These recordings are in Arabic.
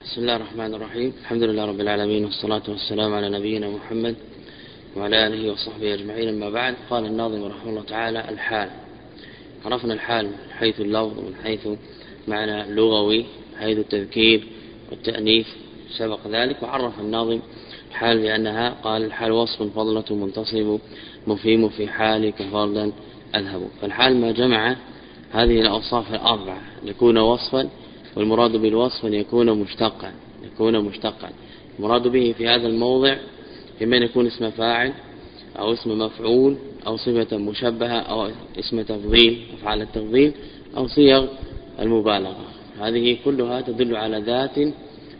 بسم الله الرحمن الرحيم. الحمد لله رب العالمين، والصلاة والسلام على نبينا محمد وعلى آله وصحبه أجمعين. أما بعد، قال الناظم رحمه الله تعالى: الحال. عرفنا الحال من حيث اللفظ ومن حيث معنى لغوي، من حيث التذكير والتأنيث سبق ذلك. وعرف الناظم الحال بأنها قال: الحال وصف فضلة منتصب مفيم في حالك فردا أذهب. فالحال ما جمع هذه الأوصاف الأربعة ليكون وصفا، والمراد بالوصف أن يكون مشتقا. المراد به في هذا الموضع إما أن يكون اسم فاعل أو اسم مفعول أو صفة مشبهة أو اسم تفضيل أفعال التفضيل أو صيغ المبالغة. هذه كلها تدل على ذات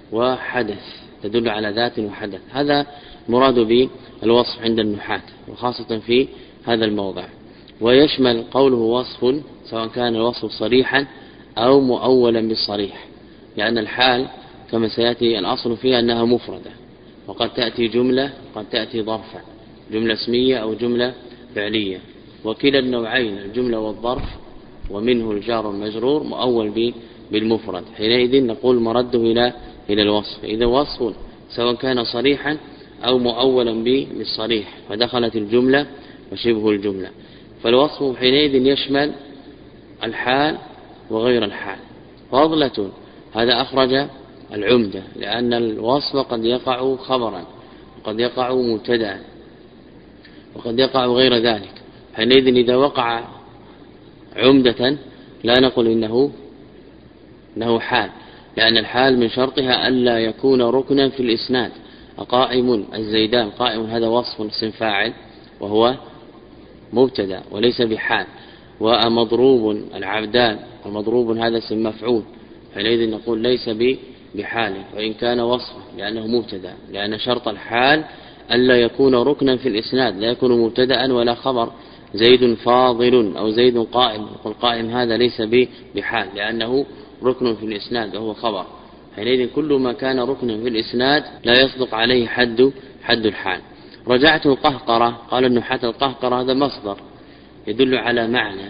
وحدث. هذا مراد بالوصف عند النحاة، وخاصة في هذا الموضع. ويشمل قوله وصف سواء كان الوصف صريحا أو مؤولا بالصريح، لأن الحال كما سيأتي الأصل فيها أنها مفردة، وقد تأتي جملة قد تأتي ظرفا، جملة اسمية أو جملة فعلية. وكلا النوعين الجملة والظرف ومنه الجار والمجرور مؤول بالمفرد. حينئذ نقول مرده إلى الوصف. إذا وصف سواء كان صريحا أو مؤولا بالصريح، فدخلت الجملة وشبه الجملة. فالوصف حينئذ يشمل الحال وغير الحال. فضلة هذا أخرج العمدة، لأن الوصف قد يقع خبرا وقد يقع مبتدأ وقد يقع غير ذلك. حينئذ إذا وقع عمدة لا نقول إنه حال، لأن الحال من شرطها ألا يكون ركنا في الإسناد. قائم الزيدان، قائم هذا وصف اسم فاعل وهو مبتدأ وليس بحال. ومضروب العبدان، ومضروب هذا اسم مفعول، حينئذ نقول ليس بحال وإن كان وصفا لأنه مبتدأ، لأن شرط الحال ألا يكون ركنا في الإسناد، لا يكون مبتدأ ولا خبر. زيد فاضل أو زيد قائم، يقول قائم هذا ليس بحال لأنه ركن في الإسناد وهو خبر. حينئذ كل ما كان ركنا في الإسناد لا يصدق عليه حد الحال. رجعت القهقرة، قال النحاة القهقرة هذا مصدر يدل على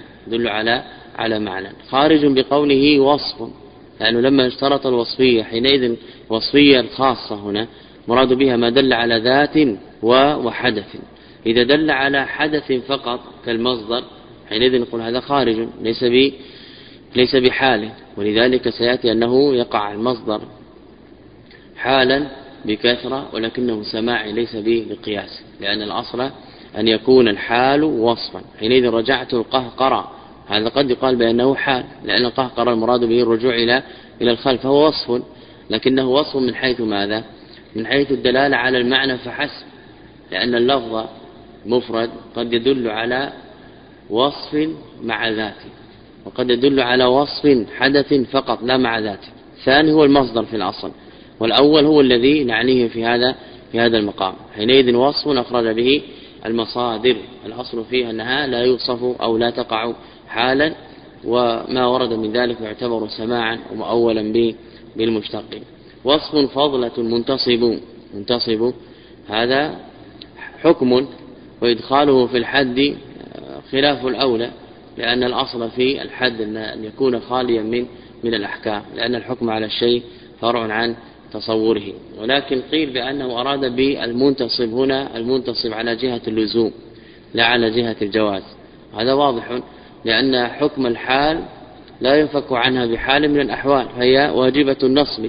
معنى خارج بقوله وصف، لأنه لما اشترط الوصفية حينئذ وصفية الخاصة هنا مراد بها ما دل على ذات وحدث. إذا دل على حدث فقط كالمصدر حينئذ نقول هذا خارج ليس بحال. ولذلك سيأتي أنه يقع المصدر حالا بكثرة، ولكنه سماعي ليس بقياس، لأن الأصل أن يكون الحال وصفا. حينئذ رجعت القهقرة، هذا قد يقال بأنه حال، لأن القهقرة المراد به الرجوع إلى الخلف، فهو وصف، لكنه وصف من حيث ماذا؟ من حيث الدلالة على المعنى فحسب، لأن اللفظ مفرد قد يدل على وصف مع ذاته، وقد يدل على وصف حدث فقط لا مع ذاته. الثاني هو المصدر في الأصل، والأول هو الذي نعنيه في هذا المقام. حينئذ وصف أخرج به المصادر، الأصل فيها أنها لا يوصف أو لا تقع حالا، وما ورد من ذلك يعتبر سماعا ومؤولا بالمشتق. وصف فضلة منتصب هذا حكم، وإدخاله في الحد خلاف الأولى، لأن الأصل في الحد أن يكون خاليا من الأحكام، لأن الحكم على الشيء فرع عن تصوره. ولكن قيل بأنه أراد بالمنتصب هنا المنتصب على جهة اللزوم لا على جهة الجواز. هذا واضح، لأن حكم الحال لا ينفك عنها بحال من الأحوال، فهي واجبة النصب،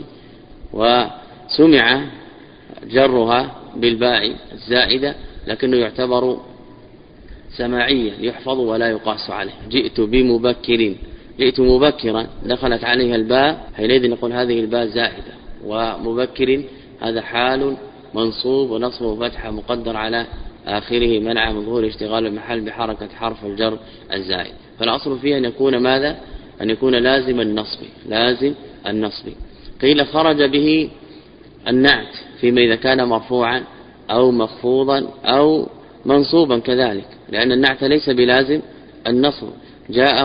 وسمع جرها بالباء الزائدة لكنه يعتبر سماعيا يحفظ ولا يقاس عليه. جئت مبكرا دخلت عليها الباء، حينئذ نقول هذه الباء زائدة. ومبكر هذا حال منصوب ونصبه فتحة مقدر على آخره منع من ظهور اشتغال المحل بحركة حرف الجر الزائد. فالأصل فيه أن يكون ماذا؟ أن يكون لازم النصب. قيل خرج به النعت فيما إذا كان مرفوعا أو مخفوضا أو منصوبا كذلك، لأن النعت ليس بلازم النصب. جاء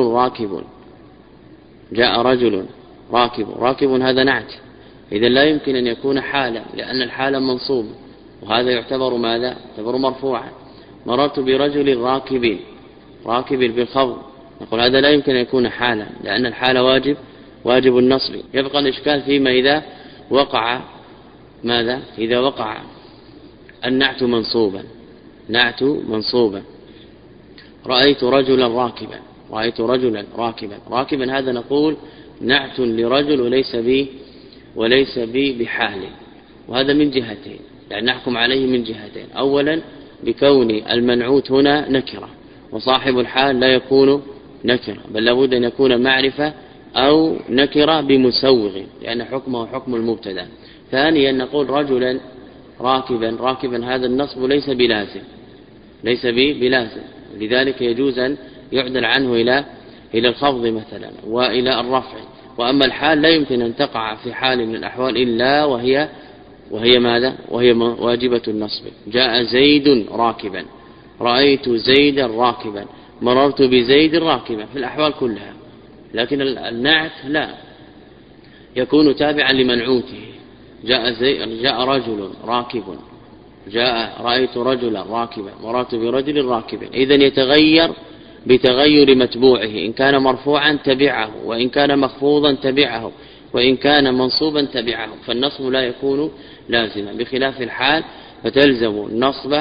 رجل راكب هذا نعت، إذا لا يمكن أن يكون حالا، لأن الحال منصوب، وهذا يعتبر ماذا؟ يعتبر مرفوعا. مررت برجل راكب بالخفض، نقول هذا لا يمكن أن يكون حالا، لأن الحال واجب النصب. يبقى الإشكال فيما إذا وقع ماذا؟ إذا وقع النعت منصوبا، نعت منصوبا، رأيت رجلا راكبا، رأيت رجلا راكبا، راكبا هذا نقول نعت لرجل وليس بحال، وهذا من جهتين، يعني نحكم عليه من جهتين. أولا بكون المنعوت هنا نكرة، وصاحب الحال لا يكون نكرة، بل لابد أن يكون معرفة أو نكرة بمسوغ، لأن حكمه حكم المبتدا. ثانيا نقول رجلا راكبا، راكبا هذا النصب ليس بلازم، ليس بلازم، لذلك يجوز أن يعدل عنه إلى الخفض مثلا وإلى الرفع. وأما الحال لا يمكن أن تقع في حال من الأحوال إلا وهي ماذا؟ وهي واجبة النصب. جاء زيد راكبا، رأيت زيدا راكبا، مررت بزيد راكبا، في الأحوال كلها. لكن النعت لا، يكون تابعا لمنعوته. جاء رجل راكب، رأيت رجلا راكبا، مررت برجل راكبا. إذن يتغير بتغير متبوعه، إن كان مرفوعا تبعه، وإن كان مخفوضا تبعه، وإن كان منصوبا تبعه، فالنصب لا يكون لازما، بخلاف الحال فتلزم النصب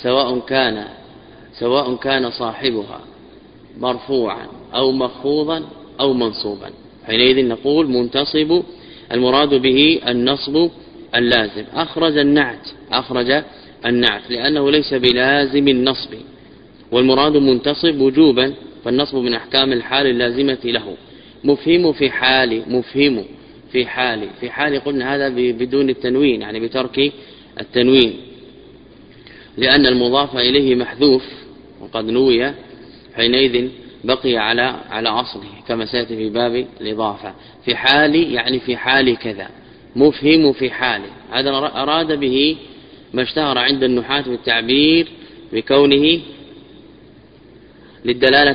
سواء كان صاحبها مرفوعا أو مخفوضا أو منصوبا. حينئذ نقول منتصب المراد به النصب اللازم. أخرج النعت لأنه ليس بلازم النصب، والمراد منتصب وجوبا، فالنصب من أحكام الحال اللازمة له. مفهم في حال قلنا هذا بدون التنوين، يعني بترك التنوين، لأن المضاف إليه محذوف وقد نوي، حينئذ بقي على أصله كما سيأتي في باب الإضافة. في حال يعني في حال كذا، مفهم في حال، هذا أراد به ما اشتهر عند النحاة بالتعبير بكونه للدلالة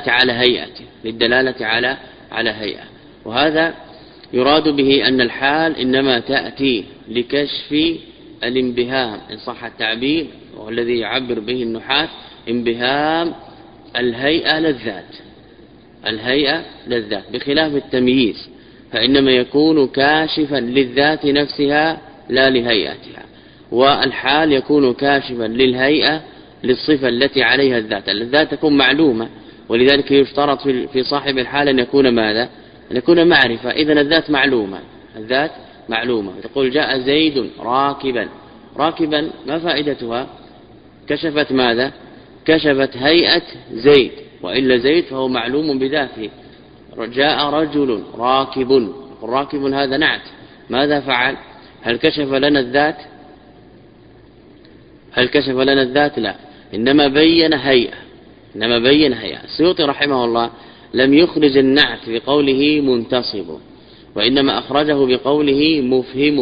على هيئة، وهذا يراد به أن الحال إنما تأتي لكشف الانبهام إن صح التعبير، والذي يعبر به النحاة انبهام الهيئة للذات، بخلاف التمييز فإنما يكون كاشفا للذات نفسها لا لهيئتها، والحال يكون كاشفا للهيئة للصفة التي عليها الذات تكون معلومة، ولذلك يشترط في صاحب الحال أن يكون ماذا؟ أن يكون معرفة. إذن الذات معلومة. تقول جاء زيد راكبا ما فائدتها؟ كشفت ماذا؟ كشفت هيئة زيد، وإلا زيد فهو معلوم بذاته. جاء رجل راكب هذا نعت، ماذا فعل؟ هل كشف لنا الذات؟ لا، إنما بين هيئة. السيوطي رحمه الله لم يخرج النعت بقوله منتصب، وإنما أخرجه بقوله مفهم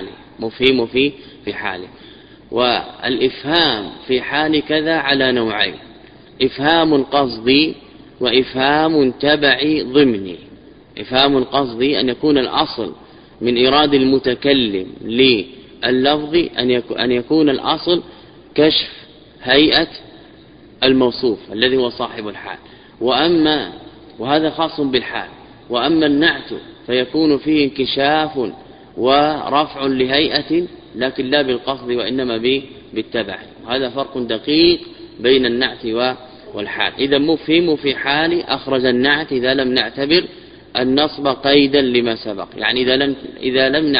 في حاله. والإفهام في حال كذا على نوعين: إفهام قصدي وإفهام تبعي ضمني. إفهام قصدي أن يكون الأصل من إراد المتكلم لللفظ أن يكون الأصل كشف هيئة الموصوف الذي هو صاحب الحال، وهذا خاص بالحال. وأما النعت فيكون فيه انكشاف ورفع لهيئة، لكن لا بالقصد وإنما بالتبع. هذا فرق دقيق بين النعت والحال. إذا مفهم في حال أخرج النعت إذا لم نعتبر النصب قيدا لما سبق، يعني إذا لم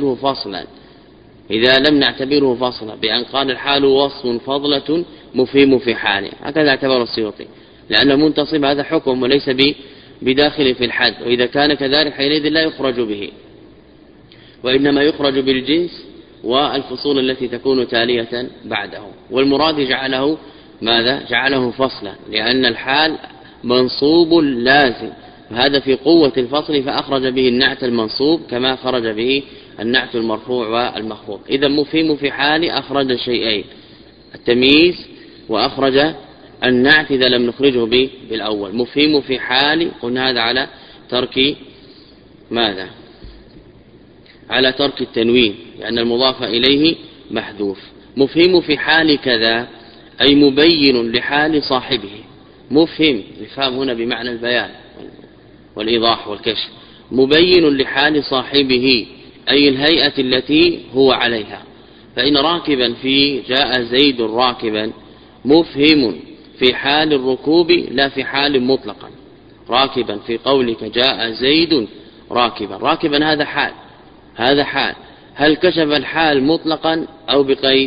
نعتبره فصلا بأن قال الحال وصف فضلة مفهم في حاله، هكذا اعتبر السيوطي، لأن المنتصب هذا حكم وليس بداخل في الحد، وإذا كان كذلك حينئذ لا يخرج به، وإنما يخرج بالجنس والفصول التي تكون تالية بعده. والمراد جعله فصلا، لأن الحال منصوب لازم، هذا في قوة الفصل فأخرج به النعت المنصوب كما خرج به النعت المرفوع والمخفوض. إذا مفهم في حال أخرج شيئين: التمييز، وأخرج النعت إذا لم نخرجه بالأول. مفهم في حال قلنا هذا على ترك ماذا؟ على ترك التنوين، لأن المضاف إليه محذوف. مفهم في حال كذا أي مبين لحال صاحبه. مفهم، الإفهام هنا بمعنى البيان والإيضاح والكشف. مبين لحال صاحبه أي الهيئة التي هو عليها. فإن راكبا في جاء زيد راكبا مفهم في حال الركوب لا في حال مطلقا. راكبا في قولك جاء زيد راكبا، راكبا هذا حال، هل كشف الحال مطلقا أو بقيد؟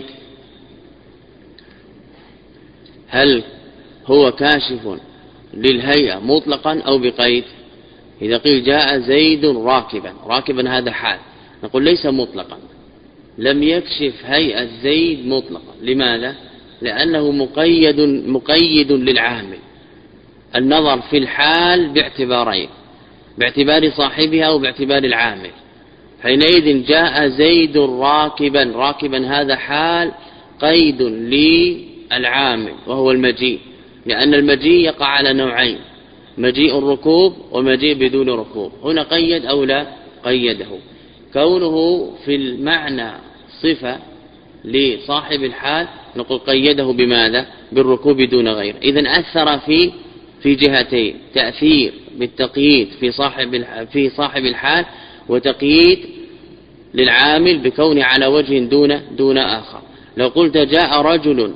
هل هو كاشف للهيئة مطلقا أو بقيد؟ إذا قيل جاء زيد راكبا هذا حال، نقول ليس مطلقا، لم يكشف هيئة زيد مطلقا. لماذا؟ لأنه مقيد للعامل. النظر في الحال باعتبارين، باعتبار صاحبها وباعتبار العامل. حينئذ جاء زيد راكبا هذا حال قيد للعامل وهو المجيء، لأن المجيء يقع على نوعين، مجيء الركوب ومجيء بدون ركوب. هنا قيد أو لا قيده. كونه في المعنى صفة لصاحب الحال نقول قيده بماذا؟ بالركوب دون غير. إذن أثر في جهتين، تأثير بالتقييد في صاحب الحال، وتقييد للعامل بكون على وجه دون آخر. لو قلت جاء رجل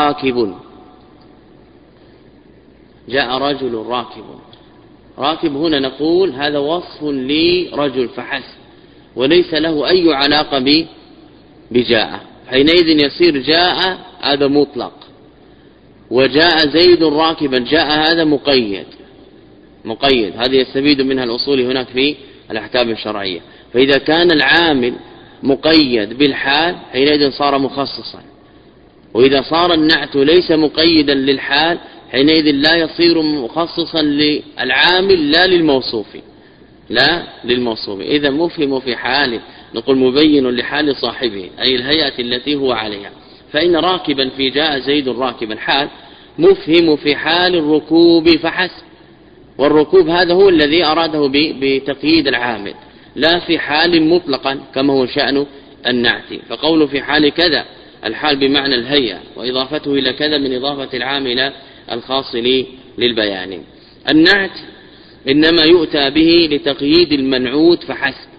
راكب هنا نقول هذا وصف لرجل فحسب، وليس له أي علاقة بجاء. حينئذ يصير جاء هذا مطلق، وجاء زيد راكبا جاء هذا مقيد. هذه يستفيد منها الأصول هناك في الأحكام الشرعية. فإذا كان العامل مقيد بالحال حينئذ صار مخصصا، وإذا صار النعت ليس مقيدا للحال حينئذ لا يصير مخصصا للعامل لا للموصوف. إذا مفهم في حال نقول مبين لحال صاحبه، أي الهيئة التي هو عليها. فإن راكبا في جاء زيد راكبا حال مفهم في حال الركوب فحسب، والركوب هذا هو الذي أراده بتقييد العامل، لا في حال مطلقا كما هو شأن النعت. فقوله في حال كذا، الحال بمعنى الهيئة، وإضافته إلى كذا من إضافة العامل الخاص للبيان. النعت إنما يؤتى به لتقييد المنعوت فحسب،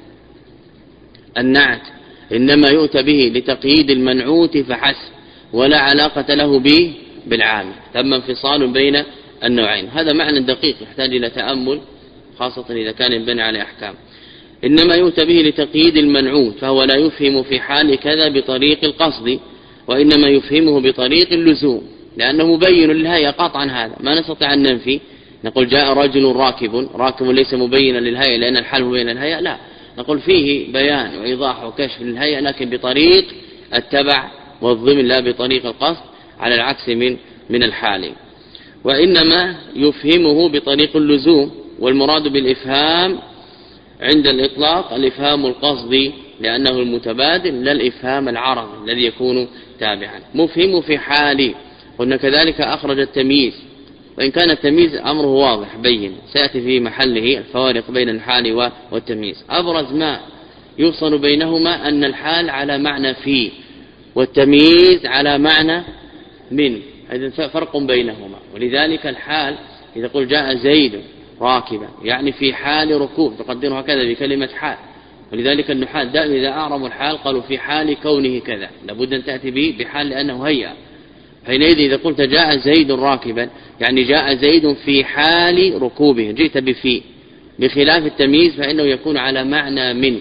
النعت إنما يؤتى به لتقييد المنعوت فحسب، ولا علاقة له بالعامل. ثم انفصال بين النوعين. هذا معنى دقيق يحتاج إلى تأمل، خاصة إذا كان ينبني على أحكام. إنما يؤتى به لتقييد المنعوت، فهو لا يفهم في حال كذا بطريق القصد، وإنما يفهمه بطريق اللزوم، لأنه مبين للهيئة قطعا. هذا ما نستطيع أن ننفي. نقول جاء رجل راكب ليس مبينا للهيئة لأن الحال مبين للهيئة، لا، نقول فيه بيان وإيضاح وكشف للهيئة لكن بطريق التبع والضمن لا بطريق القصد، على العكس من الحال. وإنما يفهمه بطريق اللزوم، والمراد بالإفهام عند الإطلاق الإفهام القصدي لأنه المتبادل، لا الإفهام العرضي الذي يكون تابعا. مفهم في حال، قلنا كذلك أخرج التمييز، وإن كان التمييز أمره واضح بين، سيأتي في محله الفوارق بين الحال والتمييز. أبرز ما يفصل بينهما أن الحال على معنى في، والتمييز على معنى من، إذن فرق بينهما. ولذلك الحال إذا قل جاء زيد راكبا يعني في حال ركوب، تقدره هكذا بكلمة حال. ولذلك النحاة دائما إذا أعرموا الحال قالوا في حال كونه كذا، لابد أن تأتي به بحال لأنه هيئة. حينئذ إذا قلت جاء زيد راكبا يعني جاء زيد في حال ركوبه، جئت بفي، بخلاف التمييز فإنه يكون على معنى من.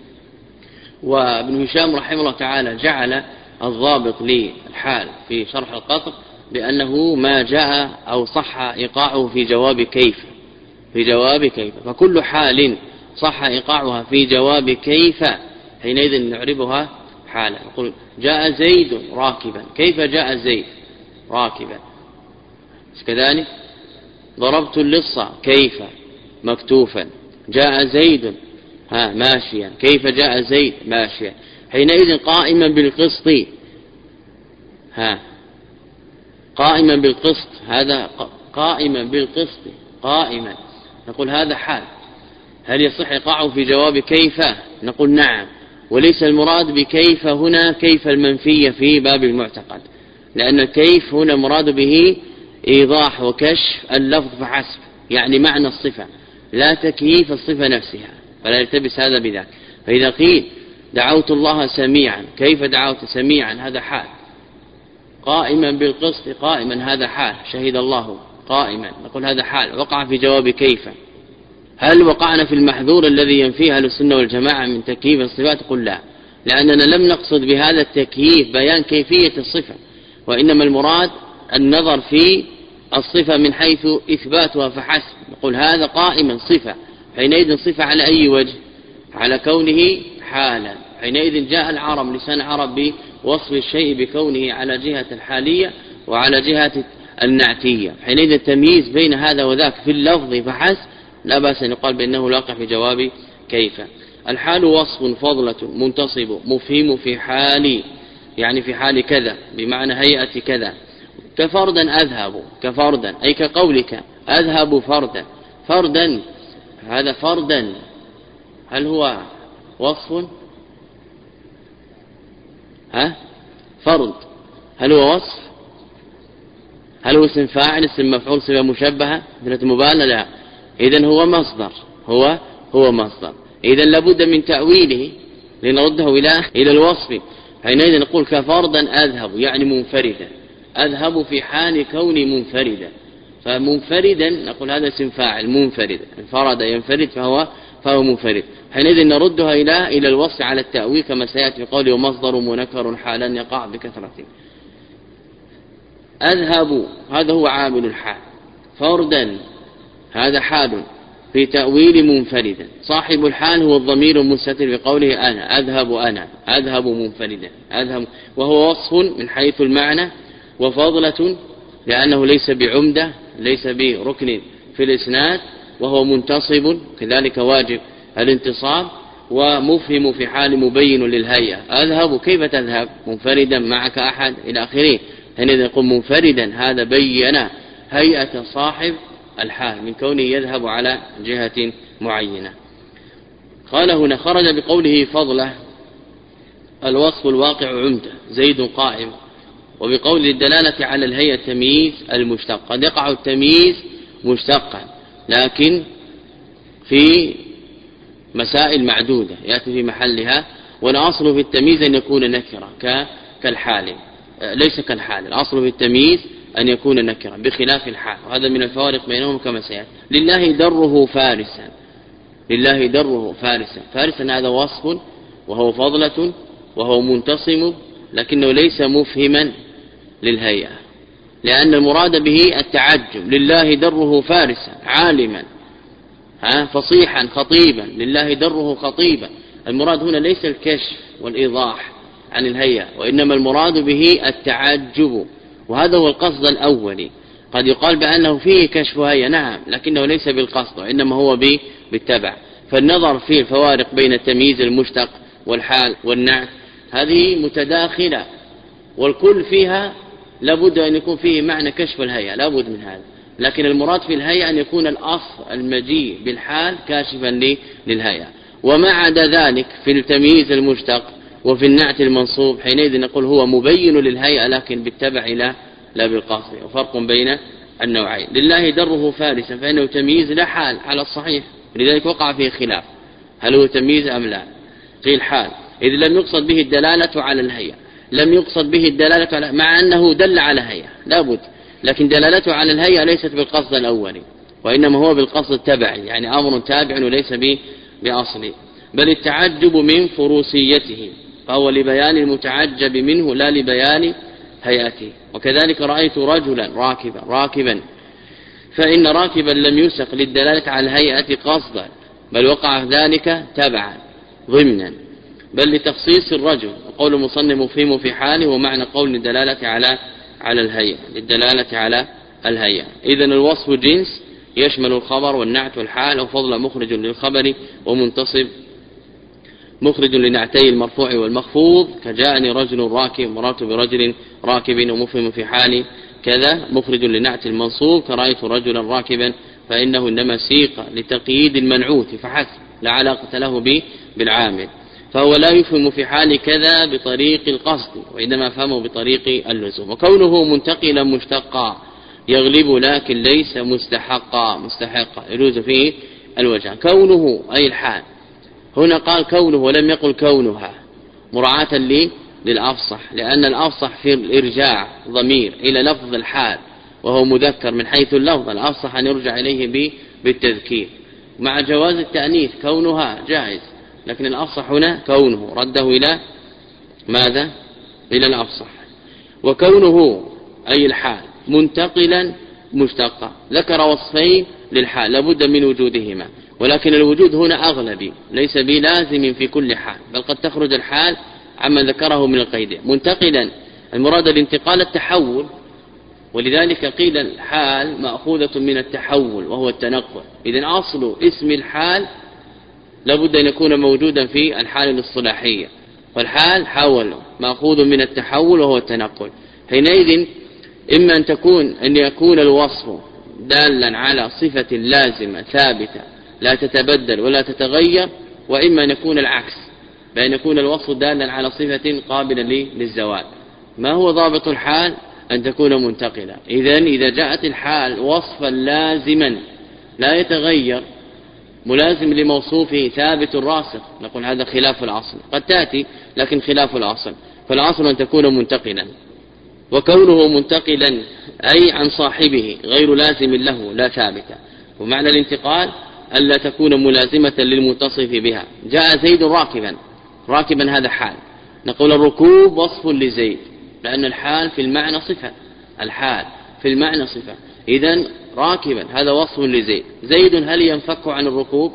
وابن هشام رحمه الله تعالى جعل الضابط للحال في شرح القطر بأنه ما جاء أو صح إيقاعه في جواب كيف، فكل حال صح إيقاعها في جواب كيف حينئذ نعربها حالا. نقول جاء زيد راكبا، كيف جاء زيد راكبا؟ كذلك ضربت اللص كيف مكتوفا، جاء زيد ماشيا، كيف جاء زيد ماشيا. حينئذ قائما بالقسط، قائما بالقسط، هذا قائما بالقسط قائما، نقول هذا حال. هل يصح إيقاعه في جواب كيف؟ نقول نعم، وليس المراد بكيف هنا كيف المنفية في باب المعتقد، لأن كيف هنا مراد به إيضاح وكشف اللفظ فحسب، يعني معنى الصفة لا تكييف الصفة نفسها، فلا يلتبس هذا بذاك. فإذا قيل دعوت الله سميعا، كيف دعوت سميعا؟ هذا حال. قائما بالقسط، قائما هذا حال. شهد الله قائما، نقول هذا حال. وقع في جواب كيف. هل وقعنا في المحذور الذي ينفيه أهل السنة والجماعة من تكييف الصفات؟ قل لا، لأننا لم نقصد بهذا التكييف بيان كيفية الصفة، وإنما المراد النظر في الصفة من حيث إثباتها فحسب. نقول هذا قائما صفة، حينئذ صفة على أي وجه؟ على كونه حالا. حينئذ جاء العرب، لسان العرب، بوصف الشيء بكونه على جهة الحالية وعلى جهة النعتية. حينئذ التمييز بين هذا وذاك في اللفظ فحسب لا بأس أن يقال بأنه لاقع في جواب كيف. الحال وصف فضلة منتصب مفهم في حال، يعني في حال كذا بمعنى هيئة كذا. كفردا أذهب، كفردا أي كقولك أذهب فردا. فردا، هذا فردا هل هو وصف؟ فرد هل هو وصف؟ هل هو اسم فاعل، اسم مفعول، صفة مشبهة مثل مبالغة؟ لا. إذن هو مصدر، هو مصدر. إذن لابد من تأويله لنرده إلى الوصف. حينئذ نقول كفردا أذهب يعني منفردا، أذهب في حال كوني منفردا. فمنفردا نقول هذا اسم فاعل منفرد، انفرد ينفرد فهو منفرد. حينئذ نردها إلى الوصف على التأويل كما سيأتي في قوله ومصدر منكر حالا يقع بكثرة. أذهب هذا هو عامل الحال، فردا هذا حال في تأويل منفردا. صاحب الحال هو الضمير المستتر بقوله أنا أذهب، أنا أذهب منفردا، أذهب، وهو وصف من حيث المعنى، وفضلة لأنه ليس بعمدة، ليس بركن في الإسناد، وهو منتصب كذلك واجب الانتصاب، ومفهم في حال مبين للهيئة. أذهب كيف تذهب؟ منفردا معك أحد إلى آخره. حينئذ يقول منفردا هذا بين هيئة صاحب الحال من كونه يذهب على جهة معينة. قال هنا خرج بقوله فضله الوصف الواقع عمدة زيد قائم، وبقول الدلالة على الهيئة تمييز المشتق. قد يقع التمييز مشتقا لكن في مسائل معدودة يأتي في محلها، والأصل في التمييز أن يكون نكرة كالحال، ليس كالحال. الأصل في التمييز أن يكون نكرة بخلاف الحال، وهذا من الفوارق بينهم كما سيأتي. لله دره فارسا، لله دره فارسا. فارسا هذا وصف وهو فضلة وهو منتصم، لكنه ليس مفهما للهيئة، لأن المراد به التعجب. لله دره فارسا عالما فصيحا خطيبا، لله دره خطيبا. المراد هنا ليس الكشف والإيضاح عن الهيئة، وإنما المراد به التعجب، وهذا هو القصد الأولي. قد يقال بأنه فيه كشف هيئة نعم، لكنه ليس بالقصد وإنما هو بالتبع. فالنظر في الفوارق بين التمييز المشتق والحال والنعت هذه متداخلة، والكل فيها لابد أن يكون فيه معنى كشف الهيئة، لابد من هذا. لكن المراد في الهيئة أن يكون الأصل المجيء بالحال كاشفا للهيئة. وما عدا ذلك في التمييز المشتق وفي النعت المنصوب حينئذ نقول هو مبين للهيئة لكن بالتبع لا بالقصد، وفرق بين النوعين. لله دره فارسا فإنه تمييز لا حال على الصحيح، لذلك وقع فيه خلاف هل هو تمييز أم لا. قيل حال إذ لم يقصد به الدلالة على الهيئة، لم يقصد به الدلالة على، مع أنه دل على هيئة لابد، لكن دلالته على الهيئة ليست بالقصد الأولي وإنما هو بالقصد التبعي، يعني أمر تابع وليس بأصلي. بل التعجب من فروسيته، فهو لبيان المتعجب منه لا لبيان هيئته. وكذلك رأيت رجلا راكبا، فإن راكبا لم يسق للدلالة على الهيئة قصدا، بل وقع ذلك تبعا ضمنا، بل لتخصيص الرجل. وقول المصنف مفهم في حاله ومعنى قول الدلالة على الهيئة، للدلالة على الهيئة. إذن الوصف جنس يشمل الخبر والنعت والحال، وفضل مخرج للخبر ومنتصب مخرج لنعتي المرفوع والمخفوض، كجاءني رجل راكب، مررت برجل راكب، ومفهم في حالي كذا مخرج لنعت المنصوب، كرأيت رجلا راكبا، فإنه إنما سيق لتقييد المنعوت فحسب لا علاقة له بالعامل، فهو لا يفهم في حال كذا بطريق القصد وإنما فهمه بطريق اللزوم. وكونه منتقلا مشتقا يغلب لكن ليس مستحقا يجوز فيه الوجه. كونه أي الحال هنا قال كونه ولم يقل كونها مراعاة للأفصح، لأن الأفصح في الإرجاع ضمير إلى لفظ الحال وهو مذكر من حيث اللفظ، الأفصح أن يرجع إليه بالتذكير، مع جواز التأنيث كونها جائز، لكن الأفصح هنا كونه رده إلى ماذا؟ إلى الأفصح. وكونه أي الحال منتقلا مشتقا، ذكر وصفين للحال لابد من وجودهما، ولكن الوجود هنا أغلبي ليس بلازم في كل حال، بل قد تخرج الحال عما ذكره من القيد. منتقلا المراد الانتقال التحول، ولذلك قيل الحال مأخوذة من التحول وهو التنقل. إذن أصل اسم الحال لابد أن يكون موجودا في الحال الاصطلاحية، والحال حول مأخوذ من التحول وهو التنقل. حينئذ إما أن يكون الوصف دالا على صفة لازمة ثابتة لا تتبدل ولا تتغير، وإما أن يكون العكس، بأن يكون الوصف دالا على صفة قابلة للزوال. ما هو ضابط الحال؟ أن تكون منتقلة. إذا جاءت الحال وصفا لازما لا يتغير ملازم لموصوفه ثابت راسخ، نقول هذا خلاف الأصل، قد تأتي لكن خلاف الأصل، فالأصل أن تكون منتقلا. وكونه منتقلا أي عن صاحبه غير لازم له لا ثابتة، ومعنى الانتقال ألا تكون ملازمة للمتصف بها. جاء زيد راكبا هذا حال، نقول الركوب وصف لزيد، لأن الحال في المعنى صفة، الحال في المعنى صفة. إذن راكبا هذا وصف لزيد. زيد هل ينفك عن الركوب؟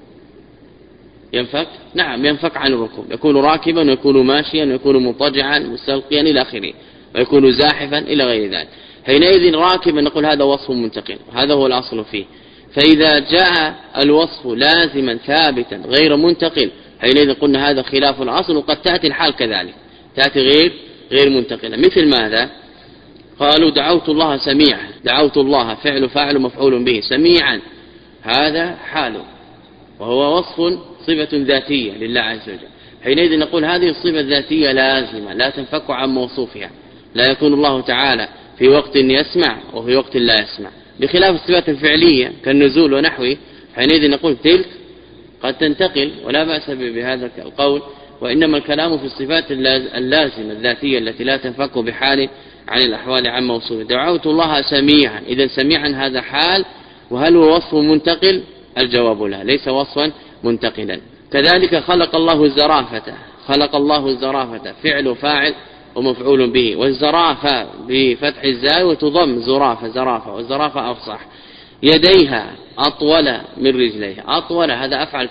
ينفك؟ نعم ينفك عن الركوب، يكون راكبا ويكون ماشيا ويكون مضطجعا مستلقيا إلى آخره، ويكون زاحفا إلى غير ذلك. حينئذ راكبا نقول هذا وصف منتقل، هذا هو الأصل فيه. فإذا جاء الوصف لازما ثابتا غير منتقل، حينئذ قلنا هذا خلاف الأصل، وقد تأتي الحال كذلك، تأتي غير منتقلة. مثل ماذا؟ قالوا دعوت الله سميعا، دعوت الله فعل فاعل مفعول به، سميعا هذا حال وهو وصف صفة ذاتية لله عز وجل. حينئذ نقول هذه الصفة الذاتية لازمة لا تنفك عن موصوفها، لا يكون الله تعالى في وقت يسمع وفي وقت لا يسمع، بخلاف الصفات الفعلية كالنزول ونحوه. حينئذ نقول تلك قد تنتقل ولا بأس بهذا القول، وإنما الكلام في الصفات اللازمة الذاتية التي لا تنفك بحال عن الأحوال عن موصوفه. دعوت الله سميعا، إذا سميعا هذا حال، وهل هو وصف منتقل؟ الجواب لا، ليس وصفا منتقلا. كذلك خلق الله الزرافة، خلق الله الزرافة فعل فاعل ومفعول به، والزرافة بفتح الزاي وتضم زرافة، والزرافة أفصح. يديها أطول من رجليها، أطول هذا أفعل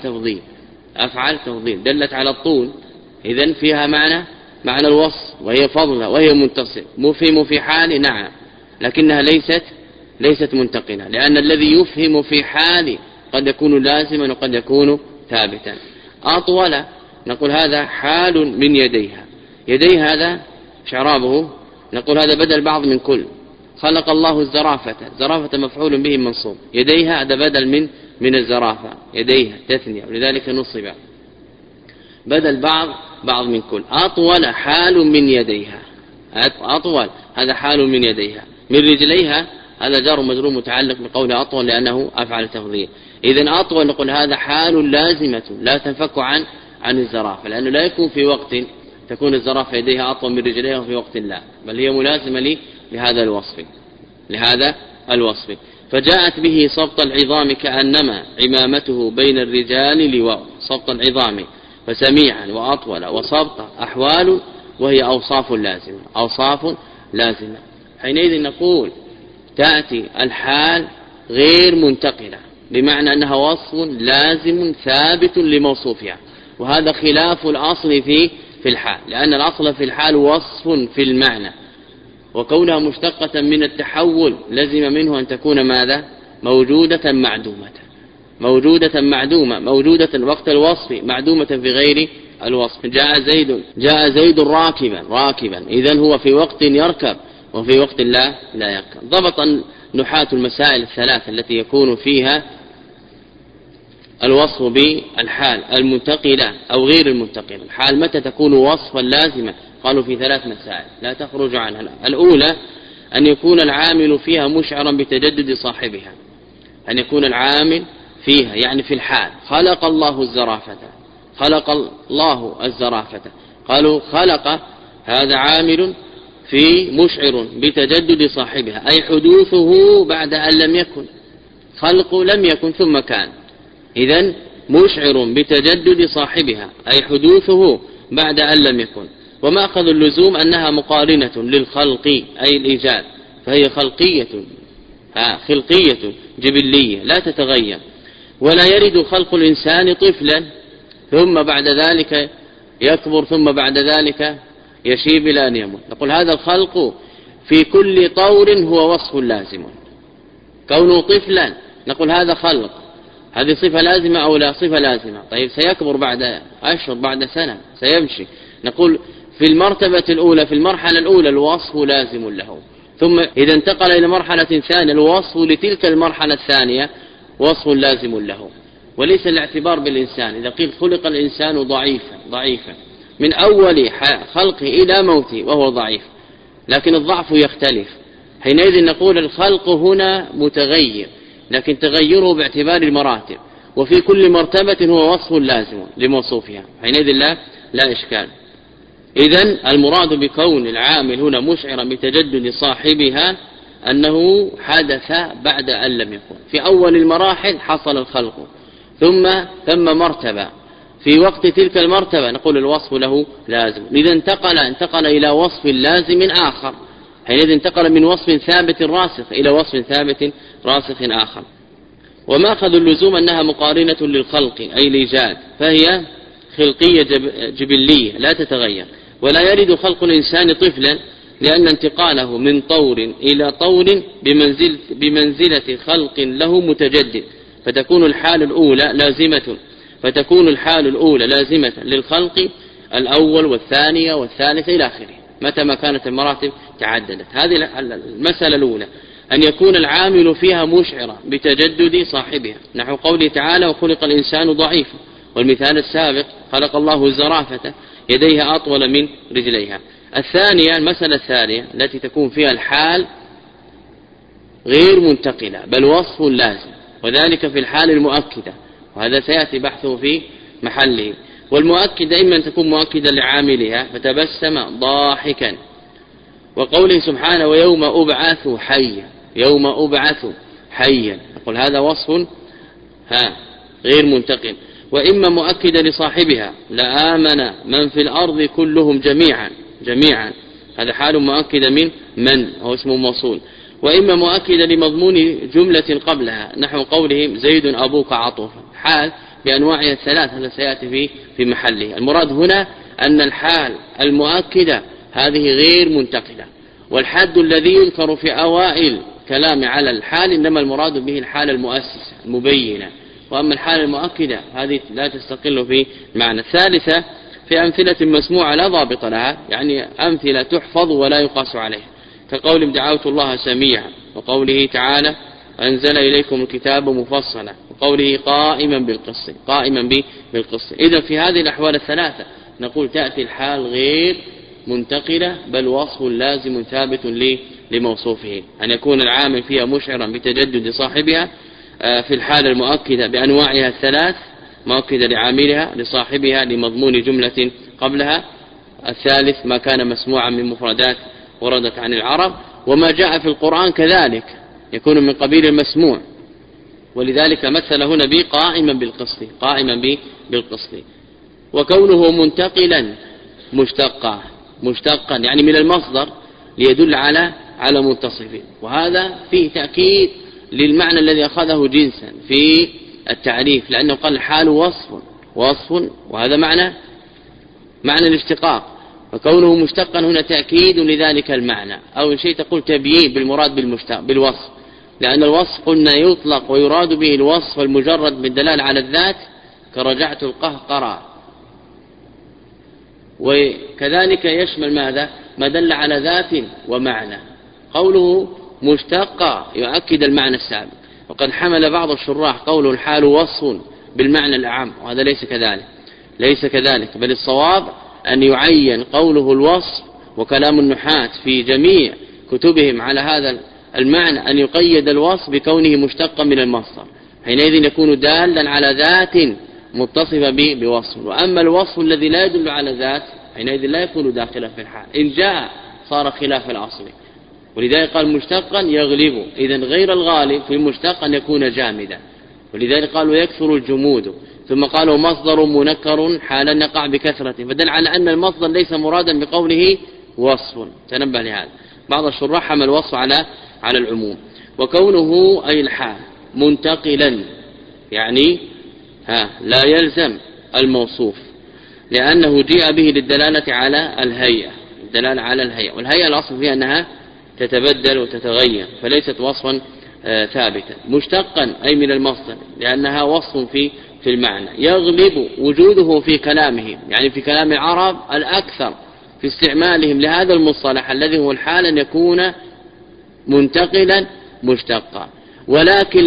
تفضيل دلت على الطول، إذن فيها معنى الوصف، وهي فضلة وهي منتصب. مفهم في حال نعم، لكنها ليست منتقلة، لأن الذي يفهم في حال قد يكون لازما وقد يكون ثابتا. أطول نقول هذا حال من يديها، يديها هذا شعرابه، نقول هذا بدل بعض من كل. خلق الله الزرافة، زرافة مفعول به منصوب، يديها هذا بدل من الزرافة، يديها تثنية ولذلك نصب، بدل بعض من كل. أطول حال من يديها، أطول هذا حال من يديها. من رجليها هذا جار مجرور متعلق بقول أطول لأنه أفعل تفضيل. إذن أطول نقول هذا حال لازمة لا تنفك عن الزرافة، لأنه لا يكون في وقت تكون الزرافة يديها أطول من رجليها وفي وقت لا، بل هي ملازمة لهذا الوصف. فجاءت به سبط العظام كأنما عمامته بين الرجال لواء، سبط العظام فسميعا وأطول وسبط أحوال وهي أوصاف لازمة. حينئذ نقول تأتي الحال غير منتقلة، بمعنى أنها وصف لازم ثابت لموصوفها، وهذا خلاف الأصل في الحال، لأن الأصل في الحال وصف في المعنى، وكونها مشتقة من التحول لزم منه أن تكون ماذا؟ موجودة معدومة، موجودة وقت الوصف، معدومة في غير الوصف. جاء زيد راكبا، إذن هو في وقت يركب وفي وقت لا يركب. ضبط نحاة المسائل الثلاث التي يكون فيها الوصف بالحال المنتقلة أو غير المنتقلة. الحال متى تكون وصفا لازما؟ قالوا في 3 مسائل لا تخرج عنها. الأولى أن يكون العامل فيها مشعرا بتجدد صاحبها، أن يكون العامل فيها يعني في الحال خلق الله الزرافة، خلق الله الزرافة، قالوا خلق هذا عامل في مشعر بتجدد صاحبها، أي حدوثه بعد أن لم يكن، خلق لم يكن ثم كان، إذن مشعر بتجدد صاحبها أي حدوثه بعد أن لم يكن. ومأخذ اللزوم أنها مقارنة للخلق أي الإيجاد، فهي خلقية جبلية لا تتغير. ولا يرد خلق الإنسان طفلا ثم بعد ذلك يكبر ثم بعد ذلك يشيب إلى أن يموت، نقول هذا الخلق في كل طور هو وصف لازم. كونه طفلا نقول هذا خلق، هذه صفة لازمة أو لا صفة لازمة. طيب سيكبر بعد أشهر بعد سنة سيمشي، نقول في المرتبة الأولى في المرحلة الأولى الوصف لازم له، ثم إذا انتقل إلى مرحلة ثانية الوصف لتلك المرحلة الثانية وصف لازم له. وليس الاعتبار بالإنسان، إذا قيل خلق الإنسان ضعيفا من أول خلقه إلى موته وهو ضعيف، لكن الضعف يختلف، حينئذ نقول الخلق هنا متغير، لكن تغيره باعتبار المراتب، وفي كل مرتبة هو وصف لازم لموصوفها، حينئذ لا إشكال. إذن المراد بكون العامل هنا مشعرا بتجدد صاحبها أنه حدث بعد أن لم يكن. في أول المراحل حصل الخلق، ثم مرتبة، في وقت تلك المرتبة نقول الوصف له لازم. إذا انتقل إلى وصف لازم آخر، حينئذ انتقل من وصف ثابت راسخ إلى وصف ثابت راسخ آخر. ومأخذ اللزوم أنها مقارنة للخلق أي الإيجاد، فهي خلقية جبلية لا تتغير. ولا يرد خلق الإنسان طفلا لأن انتقاله من طور إلى طور بمنزلة خلق له متجدد، فتكون الحال الأولى لازمة للخلق الأول والثانية والثالثة إلى آخره متى ما كانت المراتب تعددت. هذه المسألة الأولى، أن يكون العامل فيها مشعرا بتجدد صاحبها، نحو قوله تعالى وخلق الإنسان ضعيفا، والمثال السابق خلق الله الزرافة يديها أطول من رجليها. الثانية المسألة الثانية التي تكون فيها الحال غير منتقلة بل وصف لازم، وذلك في الحال المؤكدة، وهذا سيأتي بحثه في محله. والمؤكدة إما أن تكون مؤكدا لعاملها فتبسم ضاحكا، وقوله سبحانه ويوم أبعث حيا نقول هذا وصف غير منتقل. وإما مؤكدا لصاحبها لآمن من في الأرض كلهم جميعا هذا حال مؤكدا من هو اسم موصول. وإما مؤكدا لمضمون جملة قبلها نحو قولهم زيد أبوك عطوفا، حال بأنواعها الثلاث، هذا سيأتي في محله. المراد هنا أن الحال المؤكدة هذه غير منتقلة، والحد الذي يذكر في أوائل كلام على الحال إنما المراد به الحال المؤسسة المبينة، وأما الحال المؤكدة هذه لا تستقل في معنى. الثالثة في أمثلة مسموعة لا ضابط لها، يعني أمثلة تحفظ ولا يقاس عليها، كقول دعوت الله سميعا، وقوله تعالى أنزل إليكم الكتاب مفصلا، وقوله قائما بالقسط. إذا في هذه الأحوال الثلاثة نقول تأتي الحال غير منتقلة بل وصف لازم ثابت لموصوفه، أن يكون العامل فيها مشعرا بتجدد صاحبها في الحالة المؤكدة بأنواعها الثلاث، مؤكدة لعاملها لصاحبها لمضمون جملة قبلها. الثالث ما كان مسموعا من مفردات وردت عن العرب، وما جاء في القرآن كذلك يكون من قبيل المسموع، ولذلك مثل هنا قائما بالقسط. وكونه منتقلا مشتقا يعني من المصدر ليدل على منتصف، وهذا فيه تأكيد للمعنى الذي أخذه جنسا في التعريف، لأنه قال الحال وصف وهذا معنى الاشتقاق، وكونه مشتقا هنا تأكيد لذلك المعنى. أو شيء تقول تبيين بالمراد بالوصف، لأن الوصف قلنا يطلق ويراد به الوصف المجرد بالدلالة على الذات كرجعت القهقرى، وكذلك يشمل ماذا ما دل على ذات ومعنى. قوله مشتقة يؤكد المعنى السابق، وقد حمل بعض الشراح قوله الحال وصف بالمعنى الأعم، وهذا ليس كذلك بل الصواب أن يعين قوله الوصف. وكلام النحاة في جميع كتبهم على هذا المعنى أن يقيد الوصف بكونه مشتقا من المصدر، حينئذ يكون دالا على ذات متصفة بوصف. وأما الوصف الذي لا يدل على ذات حينئذ لا يكون داخلا في الحال، إن جاء صار خلاف الأصل. ولذلك قال مشتقا يغلب، إذن غير الغالب في المشتق أن يكون جامدا، ولذلك قالوا يكثر الجمود. ثم قالوا مصدر منكر حالا يقع بكثرة، فدل على أن المصدر ليس مرادا بقوله وصف. تنبه لهذا. بعض الشراح حمل الوصف على العموم. وكونه أي الحال منتقلا يعني لا يلزم الموصوف، لأنه جاء به للدلالة على الهيئة، الدلالة على الهيئة، والهيئة الأصل فيها أنها تتبدل وتتغير فليست وصفا ثابتا. مشتقا أي من المصدر لأنها وصف في المعنى. يغلب وجوده في كلامهم، يعني في كلام العرب الأكثر في استعمالهم لهذا المصطلح الذي هو الحال أن يكون منتقلا مشتقا، ولكن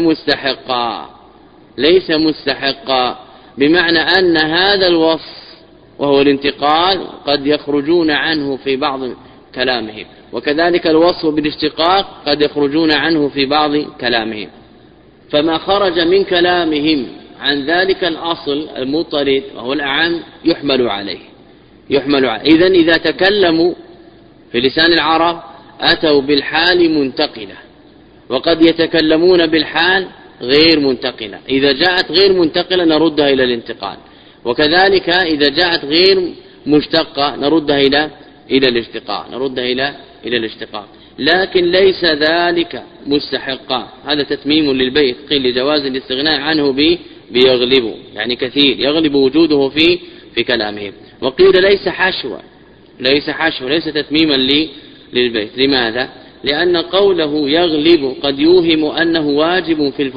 ليس مستحقا بمعنى أن هذا الوصف وهو الانتقال قد يخرجون عنه في بعض كلامهم، وكذلك الوصف بالاشتقاق قد يخرجون عنه في بعض كلامهم. فما خرج من كلامهم عن ذلك الأصل المطرد وهو الأعم يحمل عليه. إذن إذا تكلموا في لسان العرب أتوا بالحال منتقلة، وقد يتكلمون بالحال غير منتقلة. إذا جاءت غير منتقلة نردها إلى الانتقال، وكذلك إذا جاءت غير مشتقة نردها إلى الاشتقاق. لكن ليس ذلك مستحقا. هذا تتميم للبيت. قيل لجواز الاستغناء عنه بيغلب، يعني كثير يغلب وجوده في كلامهم. وقيل ليس حشوا، ليس تتميما للبيت. لماذا؟ لأن قوله يغلب قد يوهم أنه واجب في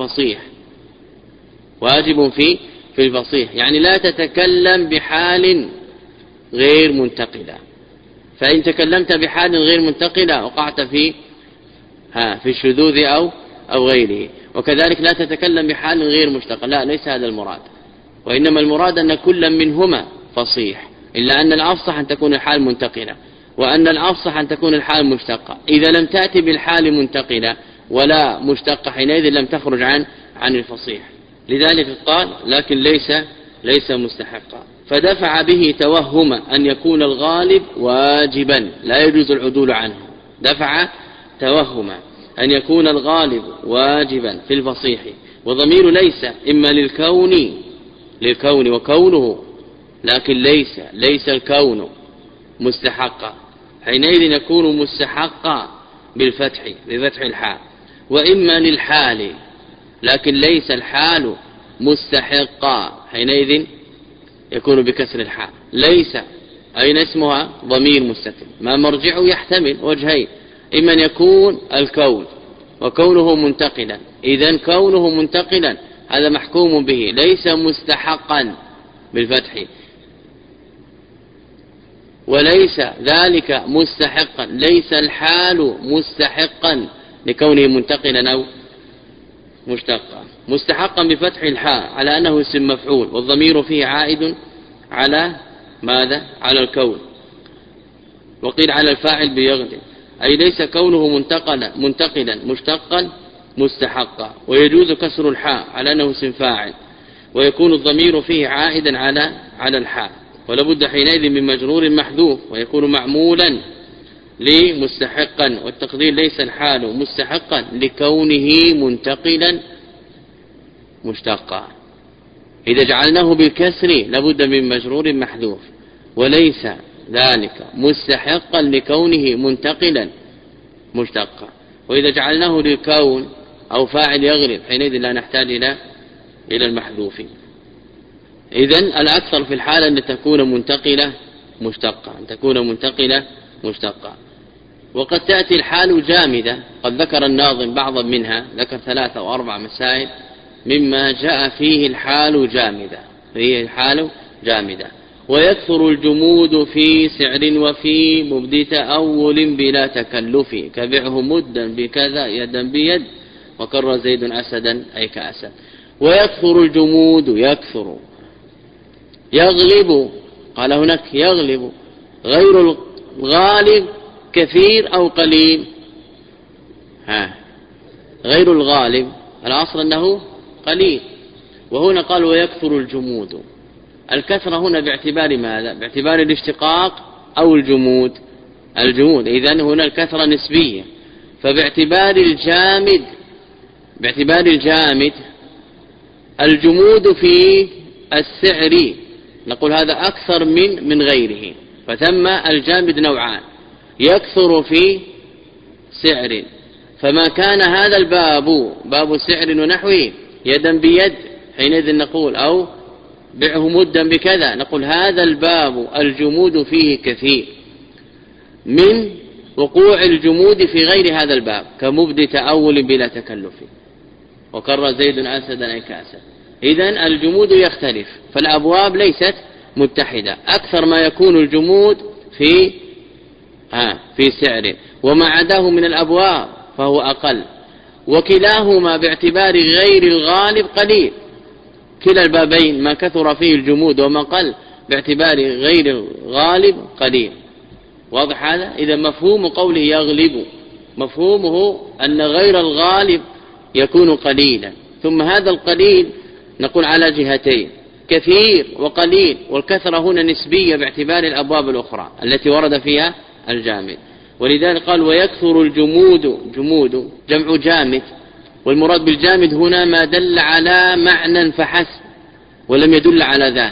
الفصيح، يعني لا تتكلم بحال غير منتقلة. فإن تكلمت بحال غير منتقلة وقعت في الشذوذ أو غيره. وكذلك لا تتكلم بحال غير مشتقل، لا، ليس هذا المراد، وإنما المراد أن كل منهما فصيح، إلا أن الأفصح أن تكون الحال منتقلة، وأن الأفصح أن تكون الحال مشتقة. إذا لم تأتي بالحال منتقلة ولا مشتقة حينئذ لم تخرج عن الفصيح. لذلك قال لكن ليس مستحقا، فدفع به توهم أن يكون الغالب واجبا لا يجوز العدول عنه. دفع توهم أن يكون الغالب واجبا في الفصيح. وضمير ليس إما للكون وكونه، لكن ليس الكون مستحقا، حينئذ يكون مستحقا بفتح الحال. وإما للحال لكن ليس الحال مستحقا، حينئذ يكون بكسر الحال. ليس أين اسمها ضمير مستتر، ما مرجعه يحتمل وجهين، إما أن يكون الكون وكونه منتقلا، إذن كونه منتقلا هذا محكوم به، ليس مستحقا بالفتح، وليس ذلك مستحقا، ليس الحال مستحقا لكونه منتقلا أو مشتقا. مستحقا بفتح الحاء على أنه اسم مفعول، والضمير فيه عائد على ماذا؟ على الكون. وقيل على الفاعل بيغلب، أي ليس كونه منتقلا مشتقا مستحقا. ويجوز كسر الحاء على أنه اسم فاعل، ويكون الضمير فيه عائدا على الحاء، ولابد حينئذ من مجرور محذوف، ويكون معمولا لمستحقا، والتقدير ليس الحال مستحقا لكونه منتقلا مشتقا. إذا جعلناه بالكسر لابد من مجرور محذوف، وليس ذلك مستحقا لكونه منتقلا مشتقا. وإذا جعلناه للكون أو فاعل يغلب حينئذ لا نحتاج إلى المحذوف. إذن الأكثر في الحالة أن تكون منتقلة مشتقة. وقد تأتي الحال جامدة، قد ذكر الناظم بعضا منها، ذكر 3 أو 4 مسائل مما جاء فيه الحال جامدة. ويكثر الجمود في سعر وفي مبدي تأول بلا تكلف، كبعه مدا بكذا يدا بيد، وكر زيد أسدا أي كأسد. ويكثر الجمود، يغلب، قال هناك يغلب، غير الغالب كثير أو قليل؟ غير الغالب الأصل أنه قليل، وهنا قال ويكثر الجمود. الكثرة هنا باعتبار ماذا؟ باعتبار الاشتقاق أو الجمود؟ الجمود. إذن هنا الكثرة نسبية. فباعتبار الجامد الجمود في السعر نقول هذا أكثر من غيره. فثم الجامد نوعان، يكثر في سعر، فما كان هذا الباب باب سعر ونحوه يدا بيد حينئذ نقول، أو بعه مدا بكذا نقول هذا الباب الجمود فيه كثير من وقوع الجمود في غير هذا الباب كمبد تأول بلا تكلف، وكر زيد أسدا أي كأسا. إذن الجمود يختلف، فالأبواب ليست متحدة، أكثر ما يكون الجمود في سعر، وما عداه من الأبواب فهو أقل، وكلاهما باعتبار غير الغالب قليل. كلا البابين ما كثر فيه الجمود وما قل باعتبار غير الغالب قليل. واضح هذا؟ إذا مفهوم قوله يغلب مفهومه أن غير الغالب يكون قليلا. ثم هذا القليل نقول على جهتين، كثير وقليل، والكثرة هنا نسبية باعتبار الأبواب الأخرى التي ورد فيها الجامد. ولذلك قال ويكثر الجمود، جمود جمع جامد، والمراد بالجامد هنا ما دل على معنى فحسب ولم يدل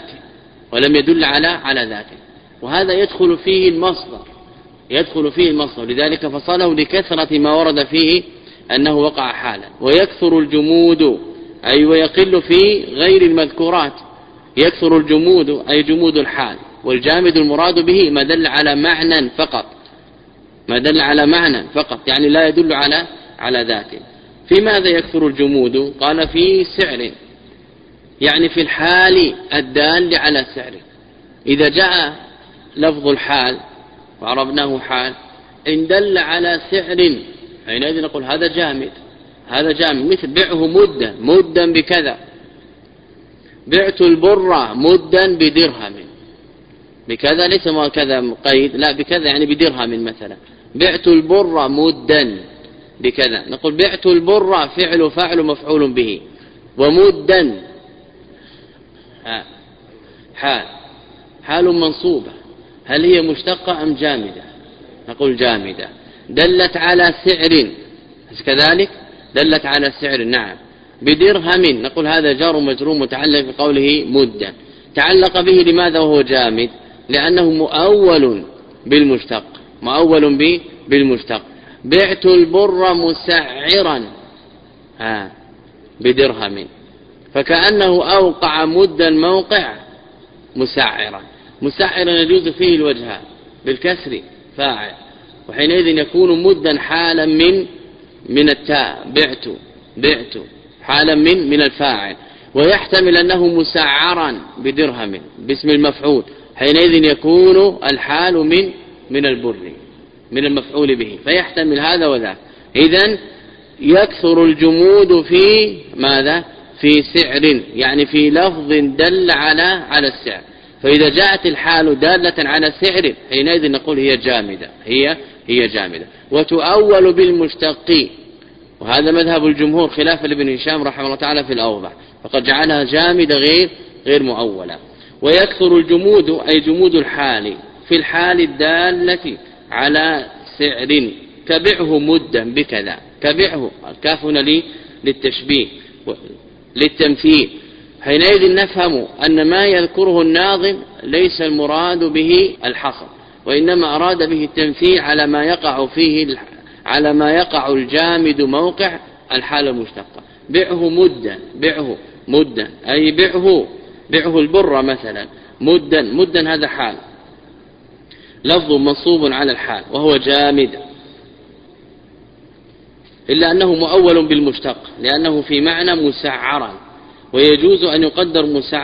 على ذاته، وهذا يدخل فيه المصدر، لذلك فصله لكثرة ما ورد فيه أنه وقع حالا. ويكثر الجمود أي ويقل في غير المذكورات، يكثر الجمود أي جمود الحال، والجامد المراد به ما دل على معنى فقط، يعني لا يدل على ذاته. في ماذا يكثر الجمود؟ قال في سعر، يعني في الحال الدال على سعر. إذا جاء لفظ الحال وعربناه حال إن دل على سعر حينئذ نقول هذا جامد، مثل بعه مدا بكذا، بعت البر مدا بدرهم بكذا، ليس ما كذا قيد، لا بكذا يعني بدرهم مثلا، بعت البر مدا بكذا، نقول بعت البر فاعل مفعول به، ومدا حال منصوبة، هل هي مشتقة أم جامدة؟ نقول جامدة. دلت على سعر كذلك، دلت على سعر نعم. بدرهم نقول هذا جار مجرور متعلق بقوله مدا، تعلق به لماذا وهو جامد؟ لأنه مؤول بالمشتق. بعت البر مسعرا بدرهم، فكأنه أوقع مدا موقع مسعرا يجوز فيه الوجهان بالكسر فاعل، وحينئذ يكون مدا حالا من التاء، بعت حالا من الفاعل، ويحتمل أنه مسعرا بدرهم باسم المفعول، حينئذ يكون الحال من البر من المفعول به، فيحتمل هذا وذاك. إذن يكثر الجمود في ماذا؟ في سعر، يعني في لفظ دل على السعر. فإذا جاءت الحال دالة على سعر حينئذ نقول هي جامدة. وتؤول بالمشتق، وهذا مذهب الجمهور خلافا لابن هشام رحمه الله تعالى في الأوضح، فقد جعلها جامدة غير مؤولة. ويكثر الجمود أي جمود الحال في الحال الدالة على سعر، كبعه مدا بكذا، كبعه الكاف هنا للتشبيه للتمثيل. حينئذ نفهم أن ما يذكره الناظم ليس المراد به الحصر، وإنما أراد به التمثيل على ما يقع الجامد موقع الحال المشتقة. بعه مدا أي بعه البر مثلا مدا هذا حال، لفظ منصوب على الحال وهو جامد، إلا أنه مؤول بالمشتق لأنه في معنى مسعرا، ويجوز أن يقدر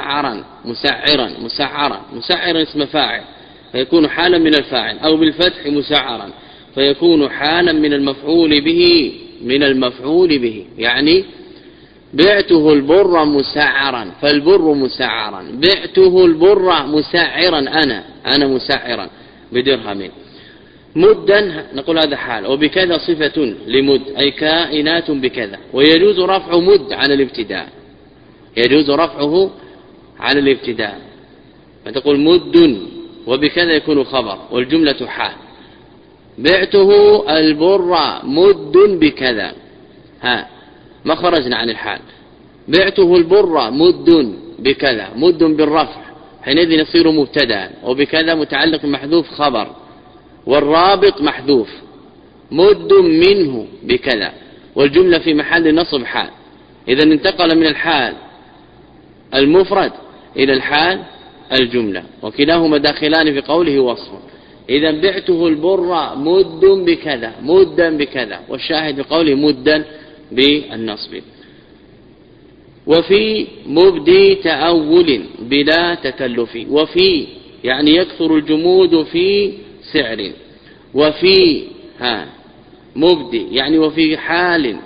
مسعرا اسم فاعل فيكون حالا من الفاعل، أو بالفتح مسعرا فيكون حالا من المفعول به، يعني بعته البر مسعرا فالبر مسعرا، بعته البر مسعرا أنا مسعرا بدرهم. مدا نقول هذا حال، وبكذا صفة لمد أي كائنات بكذا، ويجوز رفع مد على الابتداء، يجوز رفعه على الابتداء، فتقول مد وبكذا يكون خبر والجملة حال. بعته البر مد بكذا، ما خرجنا عن الحال. بعته البر مد بكذا، مد بالرفع، حينئذ يصير مبتدا، وبكذا متعلق محذوف خبر، والرابط محذوف. مد منه بكذا، والجملة في محل نصب حال. إذا انتقل من الحال المفرد إلى الحال الجملة، وكلاهما داخلان في قوله وصف. إذا بعته البر مد بكذا، مدا بكذا، والشاهد بقوله مدا بالنصب. وفي مبدي تأول بلا تكلف، وفي يعني يكثر الجمود في سعر، وفي مبدي يعني وفي حال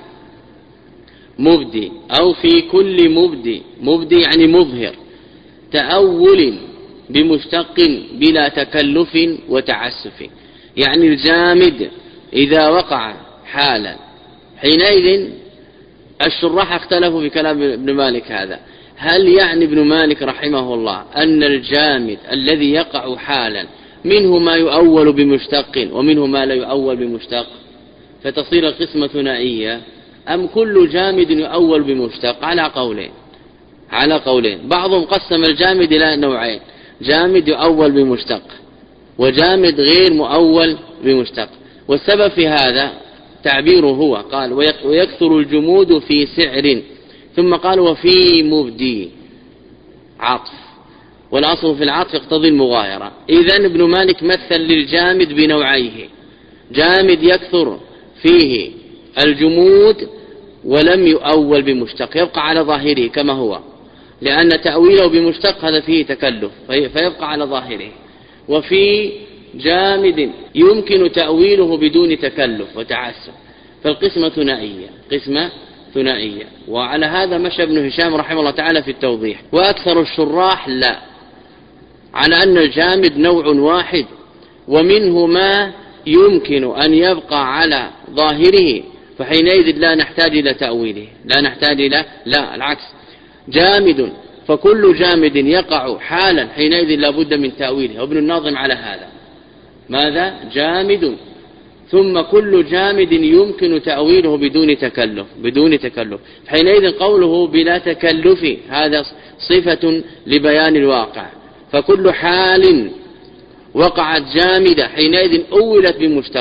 مبدي، أو في كل مبدي، مبدي يعني مظهر، تأول بمشتق بلا تكلف وتعسف. يعني الجامد إذا وقع حالا، حينئذ الشراح اختلفوا في كلام ابن مالك هذا. هل يعني ابن مالك رحمه الله أن الجامد الذي يقع حالا منه ما يؤول بمشتق ومنه ما لا يؤول بمشتق، فتصير القسمة ثنائية، أم كل جامد يؤول بمشتق؟ على قولين. بعضهم قسم الجامد إلى نوعين: جامد يؤول بمشتق، وجامد غير مؤول بمشتق. والسبب في هذا تعبيره هو قال ويكثر الجمود في سعر، ثم قال وفي مبدي، عطف، والأصل في العطف يقتضي المغايرة. إذن ابن مالك مثل للجامد بنوعيه: جامد يكثر فيه الجمود ولم يؤول بمشتق، يبقى على ظاهره كما هو، لأن تأويله بمشتق هذا فيه تكلف فيبقى على ظاهره. وفي جامد يمكن تأويله بدون تكلف وتعسف، فالقسمة ثنائية. وعلى هذا مشى ابن هشام رحمه الله تعالى في التوضيح. وأكثر الشراح لا، على أن الجامد نوع واحد، ومنه ما يمكن أن يبقى على ظاهره، فحينئذ لا نحتاج إلى تأويله، لا العكس، جامد فكل جامد يقع حالا حينئذ لا بد من تأويله. وابن الناظم على هذا: ماذا؟ جامد ثم كل جامد يمكن تأويله بدون تكلف. حينئذ قوله بلا تكلف هذا صفة لبيان الواقع، فكل حال وقعت جامدة حينئذ أولت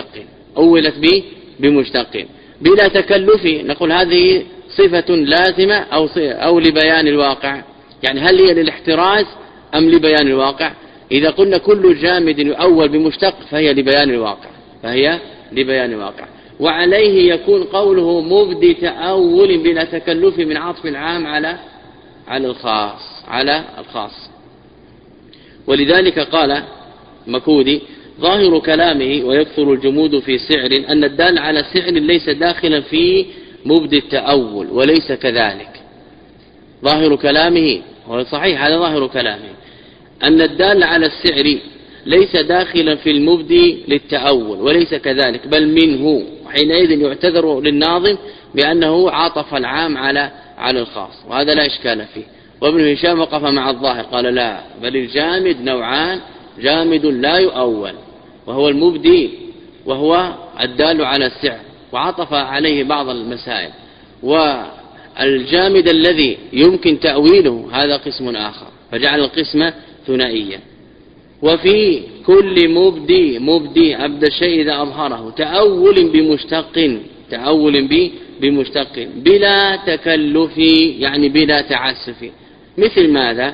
بمشتق بلا تكلف. نقول هذه صفة لازمة أو لبيان الواقع، يعني هل هي للاحتراز أم لبيان الواقع؟ إذا قلنا كل جامد يؤول بمشتق فهي لبيان الواقع. وعليه يكون قوله مبدي تأول بلا تكلف من عطف العام على الخاص. ولذلك قال مكودي: ظاهر كلامه ويكثر الجمود في سعر أن الدال على سعر ليس داخلا في مبدي التأول وليس كذلك. ظاهر كلامه، هو صحيح هذا ظاهر كلامه، أن الدال على السعر ليس داخلا في المبدي للتأول وليس كذلك، بل منه. حينئذ يعتذر للناظم بأنه عاطف العام على الخاص، وهذا لا إشكال فيه. وابن هشام وقف مع الظاهر قال لا، بل الجامد نوعان: جامد لا يؤول وهو المبدي وهو الدال على السعر، وعطف عليه بعض المسائل. والجامد الذي يمكن تأويله هذا قسم آخر، فجعل القسمة ثنائية. وفي كل مبدي أبدى الشيء إذا أظهره تأول بمشتق بلا تكلف، يعني بلا تعسف. مثل ماذا؟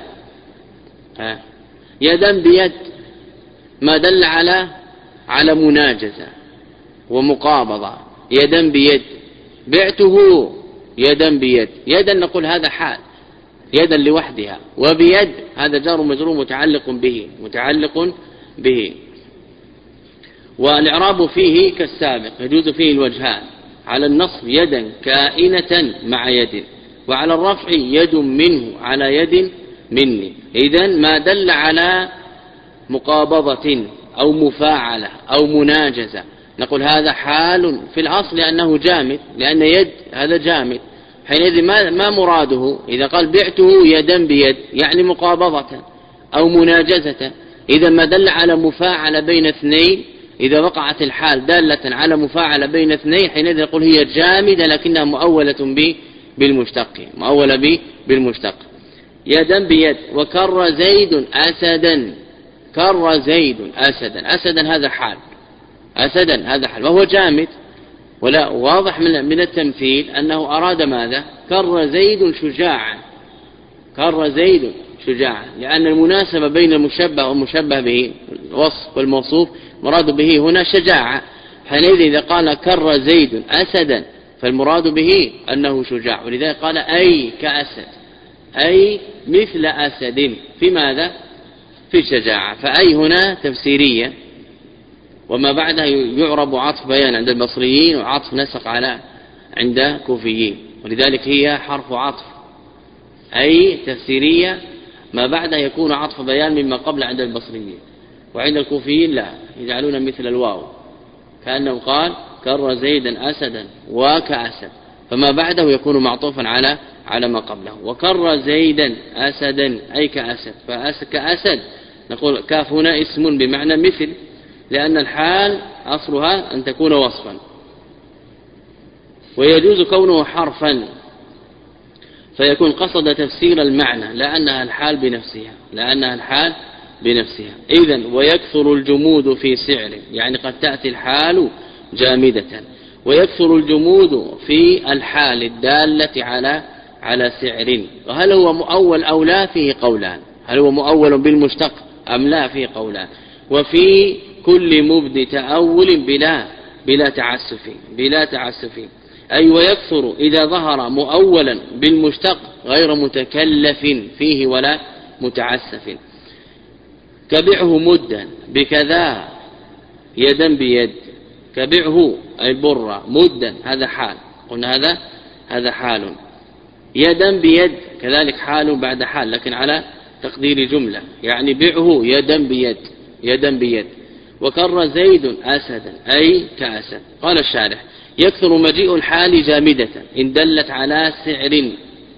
يدا بيد، ما دل على مناجزة ومقابضة. يدا بيد، بعته يدا بيد، يدا نقول هذا حال، يدا لوحدها، وبيد هذا جار مجرور متعلق به. والإعراب فيه كالسابق، يجوز فيه الوجهان: على النصب يدا كائنة مع يد، وعلى الرفع يد منه على يد مني. إذن ما دل على مقابضة أو مفاعلة أو مناجزة نقول هذا حال في الأصل لأنه جامد، لأن يد هذا جامد، حينئذ ما مراده إذا قال بعته يدا بيد يعني مقابضة أو مناجزة. إذا ما دل على مفاعلة بين اثنين، إذا وقعت الحال دالة على مفاعلة بين اثنين حينئذ نقول هي جامدة لكنها مؤولة بالمشتق يدا بيد. وكر زيد أسدا، كر زيد أسدا هذا حال، وهو جامد، ولا واضح من التمثيل أنه أراد ماذا؟ كر زيد شجاعا، لأن المناسبة بين المشبه والمشبه به الوصف والموصوف مراد به هنا شجاعة. حينئذ إذا قال كر زيد أسدا فالمراد به أنه شجاع، ولذلك قال أي كأسد، أي مثل أسد في ماذا؟ في الشجاعة. فأي هنا تفسيرية، وما بعدها يعرب عطف بيان عند البصريين وعطف نسق على عند كوفيين، ولذلك هي حرف عطف. أي تفسيرية ما بعدها يكون عطف بيان مما قبل عند البصريين، وعند الكوفيين لا، يجعلون مثل الواو كأنه قال كر زيدا أسدا وكأسد، فما بعده يكون معطوفا على ما قبله. وكر زيدا أسدا أي كأسد، كأسد نقول كاف هنا اسم بمعنى مثل، لأن الحال أصلها أن تكون وصفا. ويجوز كونه حرفا فيكون قصد تفسير المعنى لأنها الحال بنفسها. إذن ويكثر الجمود في سعر، يعني قد تأتي الحال جامدة، ويكثر الجمود في الحال الدالة على سعر. وهل هو مؤول أو لا؟ فيه قولان، هل هو مؤول بالمشتق أم لا؟ فيه قولان. وفي كل مبد تأول بلا تعسف، أي ويكثر إذا ظهر مؤولا بالمشتق غير متكلف فيه ولا متعسف. كبعه مدا بكذا يدا بيد، كبعه أي البر مدا هذا حال، قلنا هذا حال. يدا بيد كذلك حال بعد حال لكن على تقدير جملة، يعني بعه يدا بيد. وكر زيد أسدا أي كأسد. قال الشارح يكثر مجيء الحال جامدة إن دلت على سعر،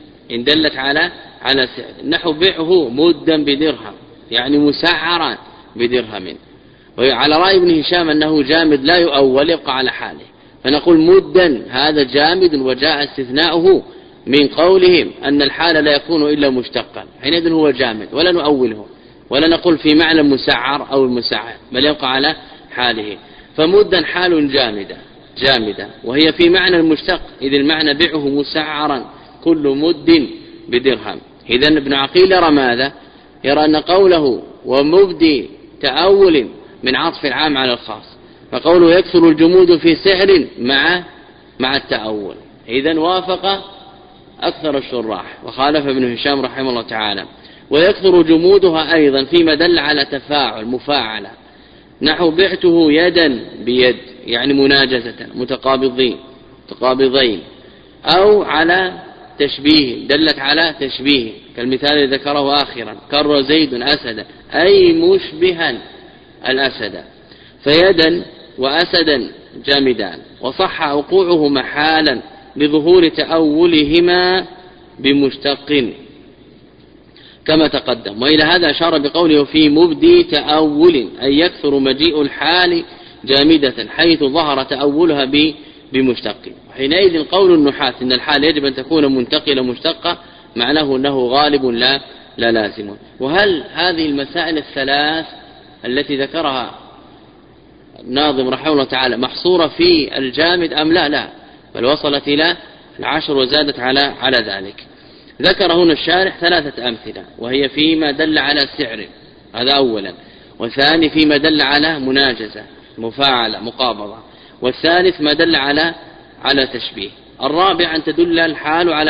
نحو بعه مدا بدرهم يعني مسعرا بدرهم. وعلى رأي ابن هشام أنه جامد لا يؤول يبقى على حاله، فنقول مدا هذا جامد وجاء استثناؤه من قولهم أن الحال لا يكون إلا مشتقا، حينئذ هو جامد ولا نؤوله ولا نقول في معنى مسعر أو المسعر، بل يبقى على حاله. فمدا حال جامدة وهي في معنى المشتق، إذ المعنى بعه مسعرا كل مد بدرهم. إذن ابن عقيل يرى ماذا؟ يرى أن قوله ومبدي تأول من عطف العام على الخاص، فقوله يكثر الجمود في سعر مع التأول. إذن وافق أكثر الشراح وخالف ابن هشام رحمه الله تعالى. ويكثر جمودها أيضا فيما دل على تفاعل مفاعلة، نحو بعته يدا بيد يعني مناجزة متقابضين، أو على تشبيه دلت على تشبيه كالمثال الذي ذكره آخرا كر زيد أسدا أي مشبها الأسد. فيدا وأسدا جامدان، وصح وقوعه محالا لظهور تأولهما بمشتق كما تقدم. وإلى هذا أشار بقوله في مبدي تأول أي يكثر مجيء الحال جامدة حيث ظهر تأولها بمشتق. حينئذ قول النحاة إن الحال يجب أن تكون منتقلة مشتقة معناه أنه غالب لا لازم. وهل هذه المسائل الثلاث التي ذكرها الناظم رحمه الله تعالى محصورة في الجامد أم لا؟ بل وصلت إلى 10 وزادت على ذلك. ذكر هنا الشارح 3 أمثلة، وهي فيما دل على سعر هذا أولا، والثاني فيما دل على مناجزة مفاعلة مقابضة، والثالث ما دل على تشبيه. الرابع أن تدل الحال على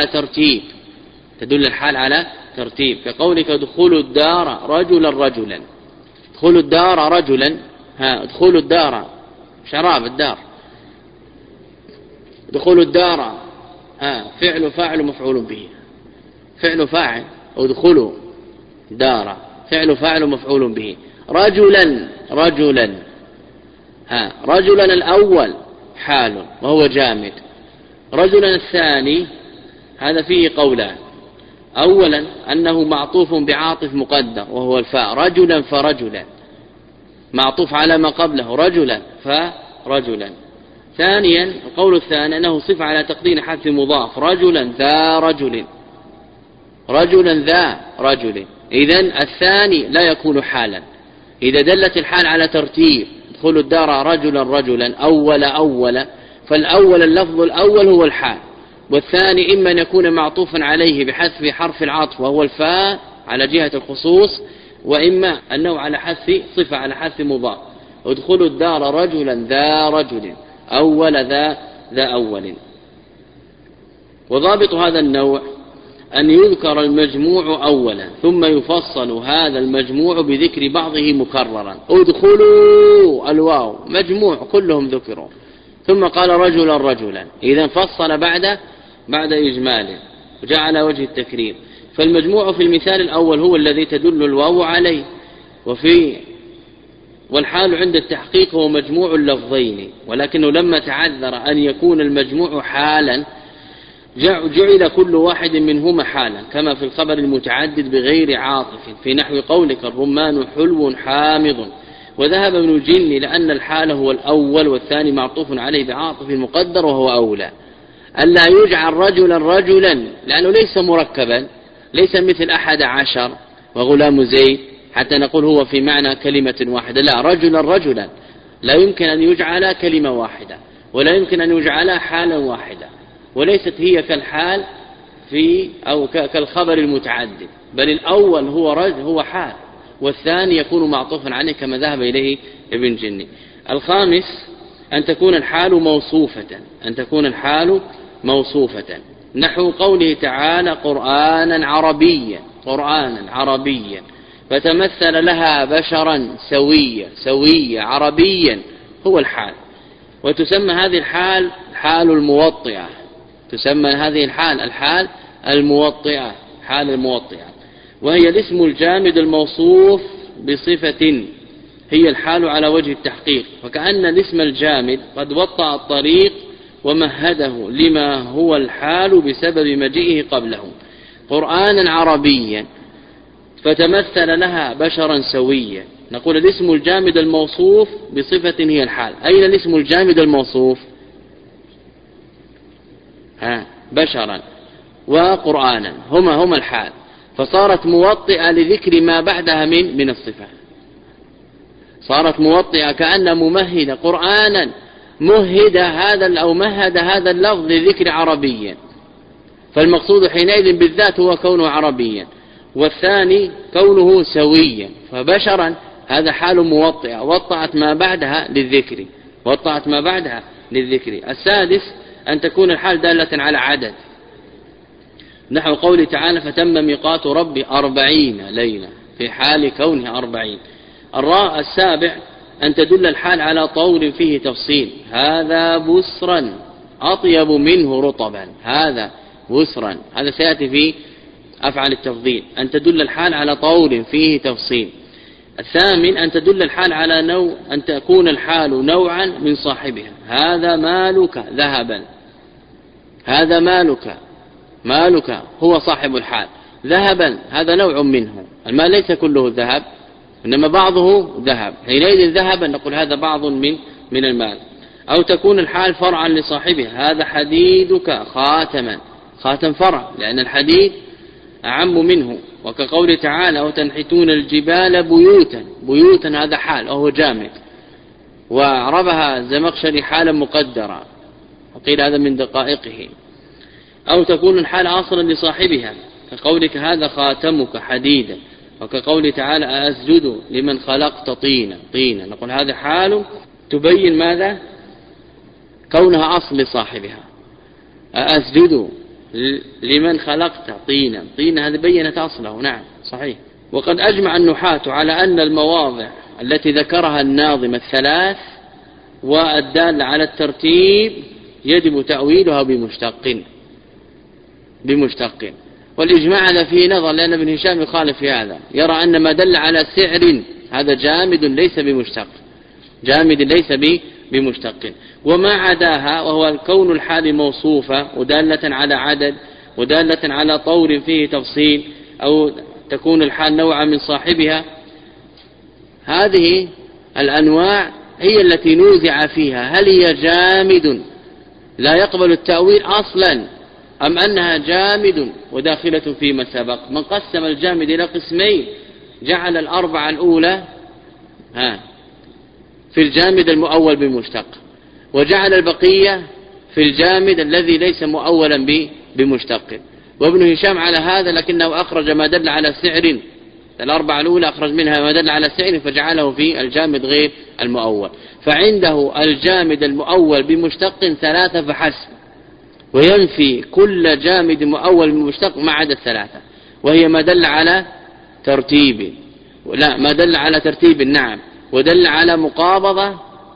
ترتيب، كقولك ادخلوا الدار رجلا، ادخلوا الدار رجلا، ادخلوا الدار شراب الدار، ادخلوا الدار فعل فاعل مفعول به، فعل فاعل، ادخلوا دار فعل فاعل مفعول به. رجلا رجلا الأول حال وهو جامد، رجلا الثاني هذا فيه قولان. أولا أنه معطوف بعاطف مقدر وهو الفاء، رجلا فرجلا، معطوف على ما قبله رجلا فرجلا. ثانيا القول الثاني أنه صفة على تقدير حذف مضاف، رجلا ذا رجل، رجلا ذا رجل. إذن الثاني لا يكون حالا. إذا دلت الحال على ترتيب ادخلوا الدار رجلا رجلا أول، فالأول اللفظ الأول هو الحال، والثاني إما أن يكون معطوفا عليه بحذف حرف العطف وهو الفاء على جهة الخصوص، وإما أنه على حذف صفة على حذف مضاف، ادخلوا الدار رجلا ذا رجل، أول ذا أول. وضابط هذا النوع أن يذكر المجموع أولا ثم يفصل هذا المجموع بذكر بعضه مكررا. ادخلوا الواو مجموع كلهم ذكروا، ثم قال رجلا رجلا، إذا فصل بعد إجماله وجاء على وجه التكريم. فالمجموع في المثال الأول هو الذي تدل الواو عليه، والحال عند التحقيق هو مجموع اللفظين، ولكنه لما تعذر أن يكون المجموع حالا جعل كل واحد منهما حالا، كما في الخبر المتعدد بغير عاطف في نحو قولك الرمان حلو حامض. وذهب ابن الجن لأن الحال هو الأول والثاني معطوف عليه بعاطف مقدر وهو أولى. ألا يجعل رجلا رجلا لأنه ليس مركبا، ليس مثل 11 وغلام زيد حتى نقول هو في معنى كلمة واحدة، لا، رجلا رجلا لا يمكن أن يجعل كلمة واحدة، ولا يمكن أن يجعل حالا واحدة، وليست هي كالحال أو كالخبر المتعدد، بل الأول هو حال، والثاني يكون معطوفا عليه كما ذهب إليه ابن جني. الخامس أن تكون الحال موصوفة نحو قوله تعالى قرآنا عربيا فتمثل لها بشرا سويا عربيا هو الحال. وتسمى هذه الحال حال الموطئة، تسمى هذه الحال الموطئة، حال الموطئة، وهي الاسم الجامد الموصوف بصفة هي الحال على وجه التحقيق، فكأن الاسم الجامد قد وطأ الطريق ومهده لما هو الحال بسبب مجيئه قبله. قرآنا عربيا فتمثل لها بشرا سويا، نقول الاسم الجامد الموصوف بصفة هي الحال. أين الاسم الجامد الموصوف؟ بشرا وقرآنا هما الحال، فصارت موطئة لذكر ما بعدها من الصفة، صارت موطئة كأن ممهد قرآنا مهد هذا اللفظ لذكر عربيا، فالمقصود حينئذ بالذات هو كونه عربيا، والثاني كونه سويا. فبشرا هذا حال موطئة وطأت ما بعدها للذكر. السادس أن تكون الحال دالة على عدد نحو قوله تعالى فتم ميقات ربي 40 ليلة في حال كونه 40. السابع أن تدل الحال على طول فيه تفصيل، هذا بسرا أطيب منه رطبا، هذا بسرا، هذا سيأتي في أفعل التفضيل، أن تدل الحال على طول فيه تفصيل. الثامن أن تدل الحال على أن تكون الحال نوعا من صاحبها، هذا مالك ذهبا، هذا مالك هو صاحب الحال، ذهبا هذا نوع منه، المال ليس كله ذهب إنما بعضه ذهب، حينئذ ذهبا نقول هذا بعض من المال. أو تكون الحال فرعا لصاحبها، هذا حديدك خاتم فرع لأن الحديد أعم منه، وكقول تعالى وتنحتون الجبال بيوتا هذا حال وهو جامد، وعربها الزمخشري حالا مقدرة وقيل هذا من دقائقه. أو تكون الحال أصلا لصاحبها كقولك هذا خاتمك حديدا، وكقول تعالى أسجد لمن خلقت طينا نقول هذا حال تبين ماذا؟ كونها أصل لصاحبها، أسجد لمن خلقت طينا هذا بينت أصله، نعم صحيح. وقد أجمع النحاة على أن المواضع التي ذكرها الناظم الثلاث والدالة على الترتيب يجب تأويلها بمشتق، والإجماع هذا فيه نظر لأن ابن هشام يخالف في هذا، يرى أن ما دل على سعر هذا جامد ليس بمشتق، وما عداها وهو الكون الحال موصوفة ودالة على عدد ودالة على طور فيه تفصيل أو تكون الحال نوعا من صاحبها. هذه الأنواع هي التي نوزع فيها، هل هي جامد لا يقبل التأويل أصلا أم أنها جامد وداخلة فيما سبق. من قسم الجامد إلى قسمين جعل الأربعة الأولى في الجامد المؤول بمشتق، وجعل البقية في الجامد الذي ليس مؤولا بمشتق. وابن هشام على هذا، لكنه أخرج ما دل على سعر، الأربعة الأولى أخرج منها ما دل على سعر فجعله في الجامد غير المؤول. فعنده الجامد المؤول بمشتق 3 فحسب، وينفي كل جامد مؤول بمشتق ما عدا 3، وهي ما دل على ترتيب، ما دل على ترتيب نعم، ودل على مقابضة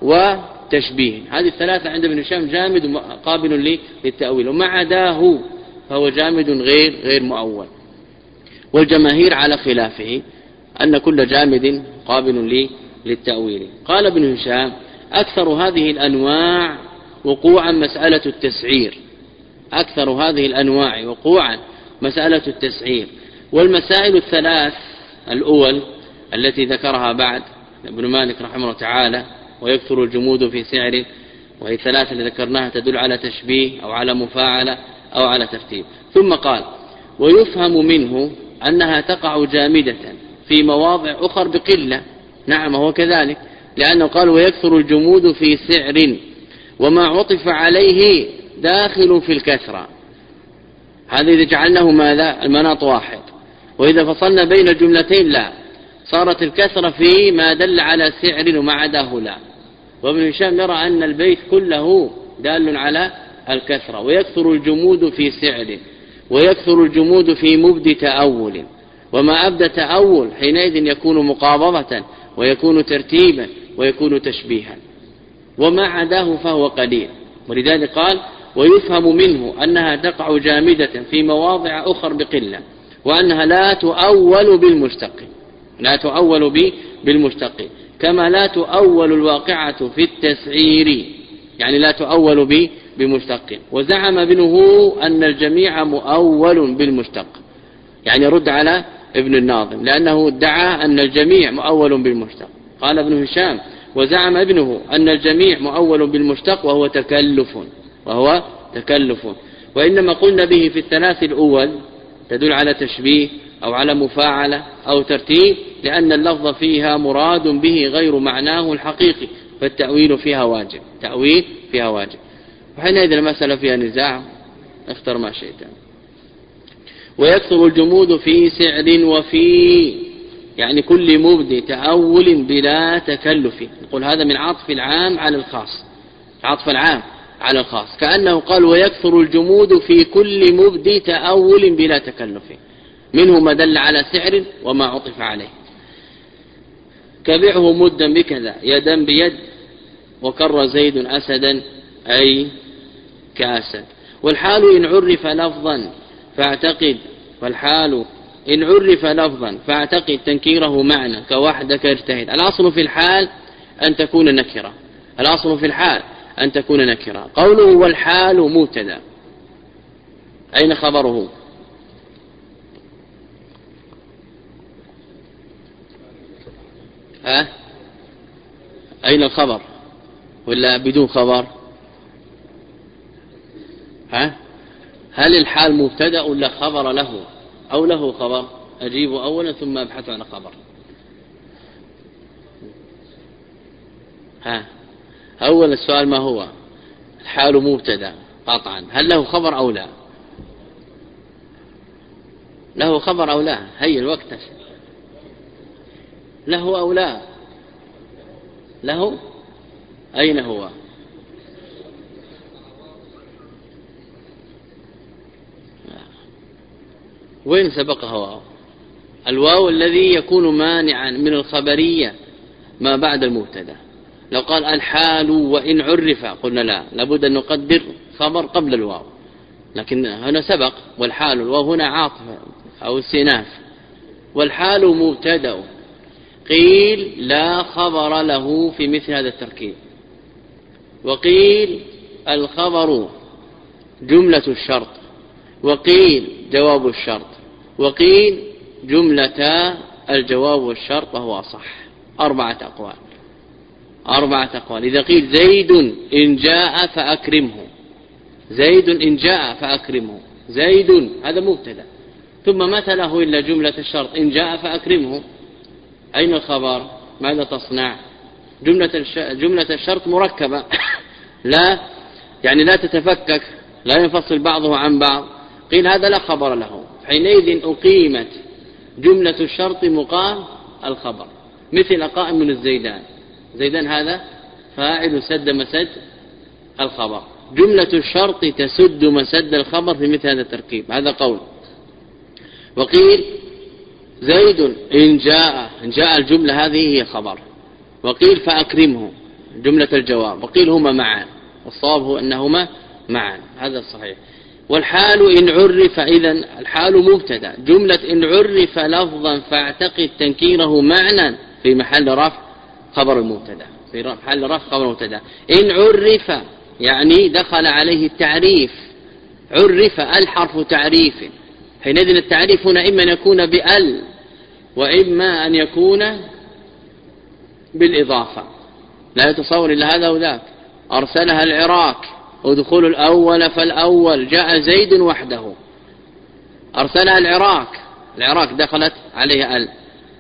وتشبيه. هذه 3 عند ابن هشام جامد قابل للتأويل، وما عداه فهو جامد غير مؤول. والجماهير على خلافه أن كل جامد قابل للتأويل. قال ابن هشام: أكثر هذه الأنواع وقوعا مسألة التسعير، أكثر هذه الأنواع وقوعا مسألة التسعير. والمسائل 3 الأول التي ذكرها بعد ابن مالك رحمه الله تعالى: ويكثر الجمود في سعر، وهي 3 اللي ذكرناها تدل على تشبيه أو على مفاعلة أو على ترتيب. ثم قال: ويفهم منه أنها تقع جامدة في مواضع أخر بقلة. نعم هو كذلك، لأنه قال: ويكثر الجمود في سعر، وما عطف عليه داخل في الكثرة. هذا إذا جعلناه ماذا؟ المناط واحد. وإذا فصلنا بين الجملتين لا، صارت الكثرة في ما دل على سعر وما عداه لا. وابن هشام يرى أن البيت كله دال على الكثرة. ويكثر الجمود في سعر، ويكثر الجمود في مبد تأول، وما أبدى تأول حينئذ يكون مقابضة ويكون ترتيبا ويكون تشبيها، وما عداه فهو قليل. ولذلك قال: ويفهم منه أنها تقع جامدة في مواضع أخر بقلة، وأنها لا تؤول بالمشتق، لا تؤول بالمشتق، كما لا تؤول الواقعة في التسعير، يعني لا تؤول بمشتق. وزعم ابنه أن الجميع مؤول بالمشتق، يعني رد على ابن الناظم لأنه ادعى أن الجميع مؤول بالمشتق. قال ابن هشام: وزعم ابنه أن الجميع مؤول بالمشتق وهو تكلف. وإنما قلنا به في 3 الأول تدل على تشبيه أو على مفاعلة أو ترتيب، لأن اللفظ فيها مراد به غير معناه الحقيقي، فالتأويل فيها واجب، تأويل فيها واجب. وحينئذ المسألة فيها نزاع، اختر ما شئت. ويكثر الجمود في سعر وفي، يعني كل مبد تأول بلا تكلف. نقول هذا من عطف العام على الخاص، عطف العام على الخاص، كأنه قال: ويكثر الجمود في كل مبد تأول بلا تكلف، منه ما دل على سعر وما عطف عليه. كبعه مدا بكذا يدا بيد، وكر زيد أسدا أي كأسد. والحال إن عرف لفظا فاعتقد تنكيره معنى كوحدك اجتهد. الأصل في الحال أن تكون نكرة، الأصل في الحال أن تكون نكرة. قوله والحال مبتدا، أين خبره؟ أين الخبر؟ ولا بدون خبر؟ هل الحال مبتدا ولا خبر له أو له خبر؟ أجيب أولا ثم أبحث عن خبر. أول السؤال ما هو؟ الحال مبتدا قطعا، هل له خبر أو لا؟ له خبر أو لا؟ هي الوقت له أو لا؟ له. أين هو؟ وين سبقه واو؟ الواو الذي يكون مانعا من الخبرية ما بعد المبتدا. لو قال الحال وإن عرف قلنا لا، لابد أن نقدر خبر قبل الواو، لكن هنا سبق والحال، الواو هنا عاطف أو استئناف. والحال مبتدا، قيل لا خبر له في مثل هذا التركيب، وقيل الخبر جملة الشرط وقيل جواب الشرط، وقيل جملة الجواب والشرط وهو أصح. 4 أقوال. إذا قيل زيد إن جاء فأكرمه، زيد إن جاء فأكرمه، زيد هذا مبتدا، ثم مثله إلا جملة الشرط إن جاء فأكرمه، أين الخبر؟ ماذا تصنع؟ جملة الشرط مركبة لا يعني لا تتفكك، لا ينفصل بعضه عن بعض، قيل هذا لا خبر له، حينئذ أقيمت جملة الشرط مقام الخبر، مثل قائم من الزيدان، زيدان هذا فاعل سد مسد الخبر، جملة الشرط تسد مسد الخبر في مثل هذا التركيب، هذا قول. وقيل زيد إن جاء الجملة هذه هي خبر، وقيل فأكرمه جملة الجواب، وقيل هما معا، والصواب هو أنهما معا، هذا الصحيح. والحال إن عرف، إذن الحال مبتدا، جملة إن عرف لفظا فاعتقد تنكيره معنى في محل رفع خبر المبتدا، في محل رفع خبر المبتدا. إن عرف يعني دخل عليه التعريف، عرف الحرف تعريف، حينئذ التعريف هنا إما أن يكون بأل وإما أن يكون بالإضافة، لا يتصور إلا هذا وذاك. أرسلها العراك، ادخلوا الأول فالأول، جاء زيد وحده، أرسلها العراك دخلت عليها أل،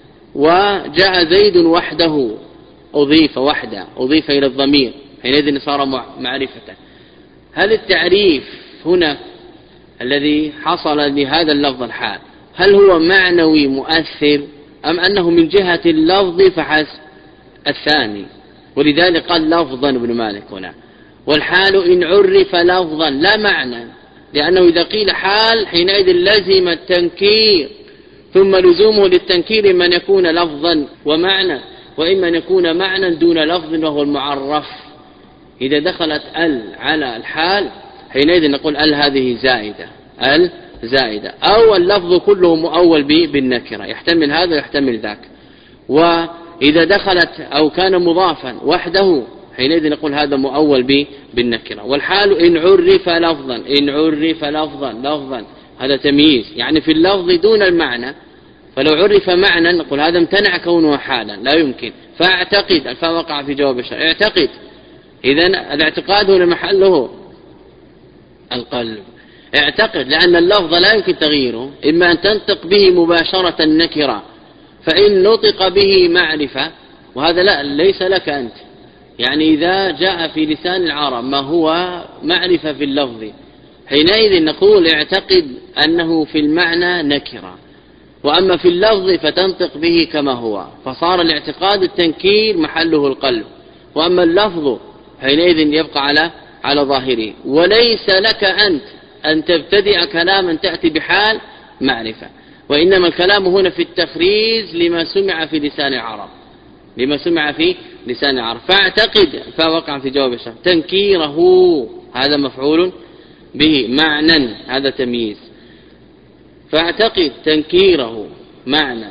وجاء زيد وحده أضيف وحده، أضيف إلى الضمير، حينئذ صار معرفة. هل التعريف هنا الذي حصل لهذا اللفظ الحال هل هو معنوي مؤثر أم أنه من جهة اللفظ فحسب؟ الثاني، ولذلك قال لفظا ابن مالك هنا. والحال إن عرف لفظا لا معنى، لأنه إذا قيل حال حينئذ لزم التنكير، ثم لزومه للتنكير إما أن يكون لفظا ومعنى، وإما أن يكون معنى دون لفظ وهو المعرف. إذا دخلت ال على الحال حينئذ نقول ال هذه زائدة، أو اللفظ كله مؤول بالنكرة، يحتمل هذا ويحتمل ذاك. وإذا دخلت أو كان مضافا وحده حينئذ نقول هذا مؤول بالنكرة. والحال إن عرف لفظا هذا تمييز، يعني في اللفظ دون المعنى، فلو عرف معنى نقول هذا امتنع كونه حالا، لا يمكن. فاعتقد، الفاء وقع في جواب الشرط، اعتقد، إذن الاعتقاد هو محله القلب، اعتقد، لأن اللفظ لا يمكن تغييره، إما أن تنطق به مباشرة النكرة، فإن نطق به معرفة، وهذا لا ليس لك أنت، يعني إذا جاء في لسان العرب ما هو معرفة في اللفظ حينئذ نقول اعتقد أنه في المعنى نكرة، وأما في اللفظ فتنطق به كما هو، فصار الاعتقاد التنكير محله القلب، وأما اللفظ حينئذ يبقى على ظاهره. وليس لك أنت أن تبتدئ كلاما تأتي بحال معرفة، وإنما الكلام هنا في التخريج لما سمع في لسان العرب، فاعتقد، فوقع في جواب الشرط، تنكيره هذا مفعول به، معنى هذا تمييز، فاعتقد تنكيره معنى.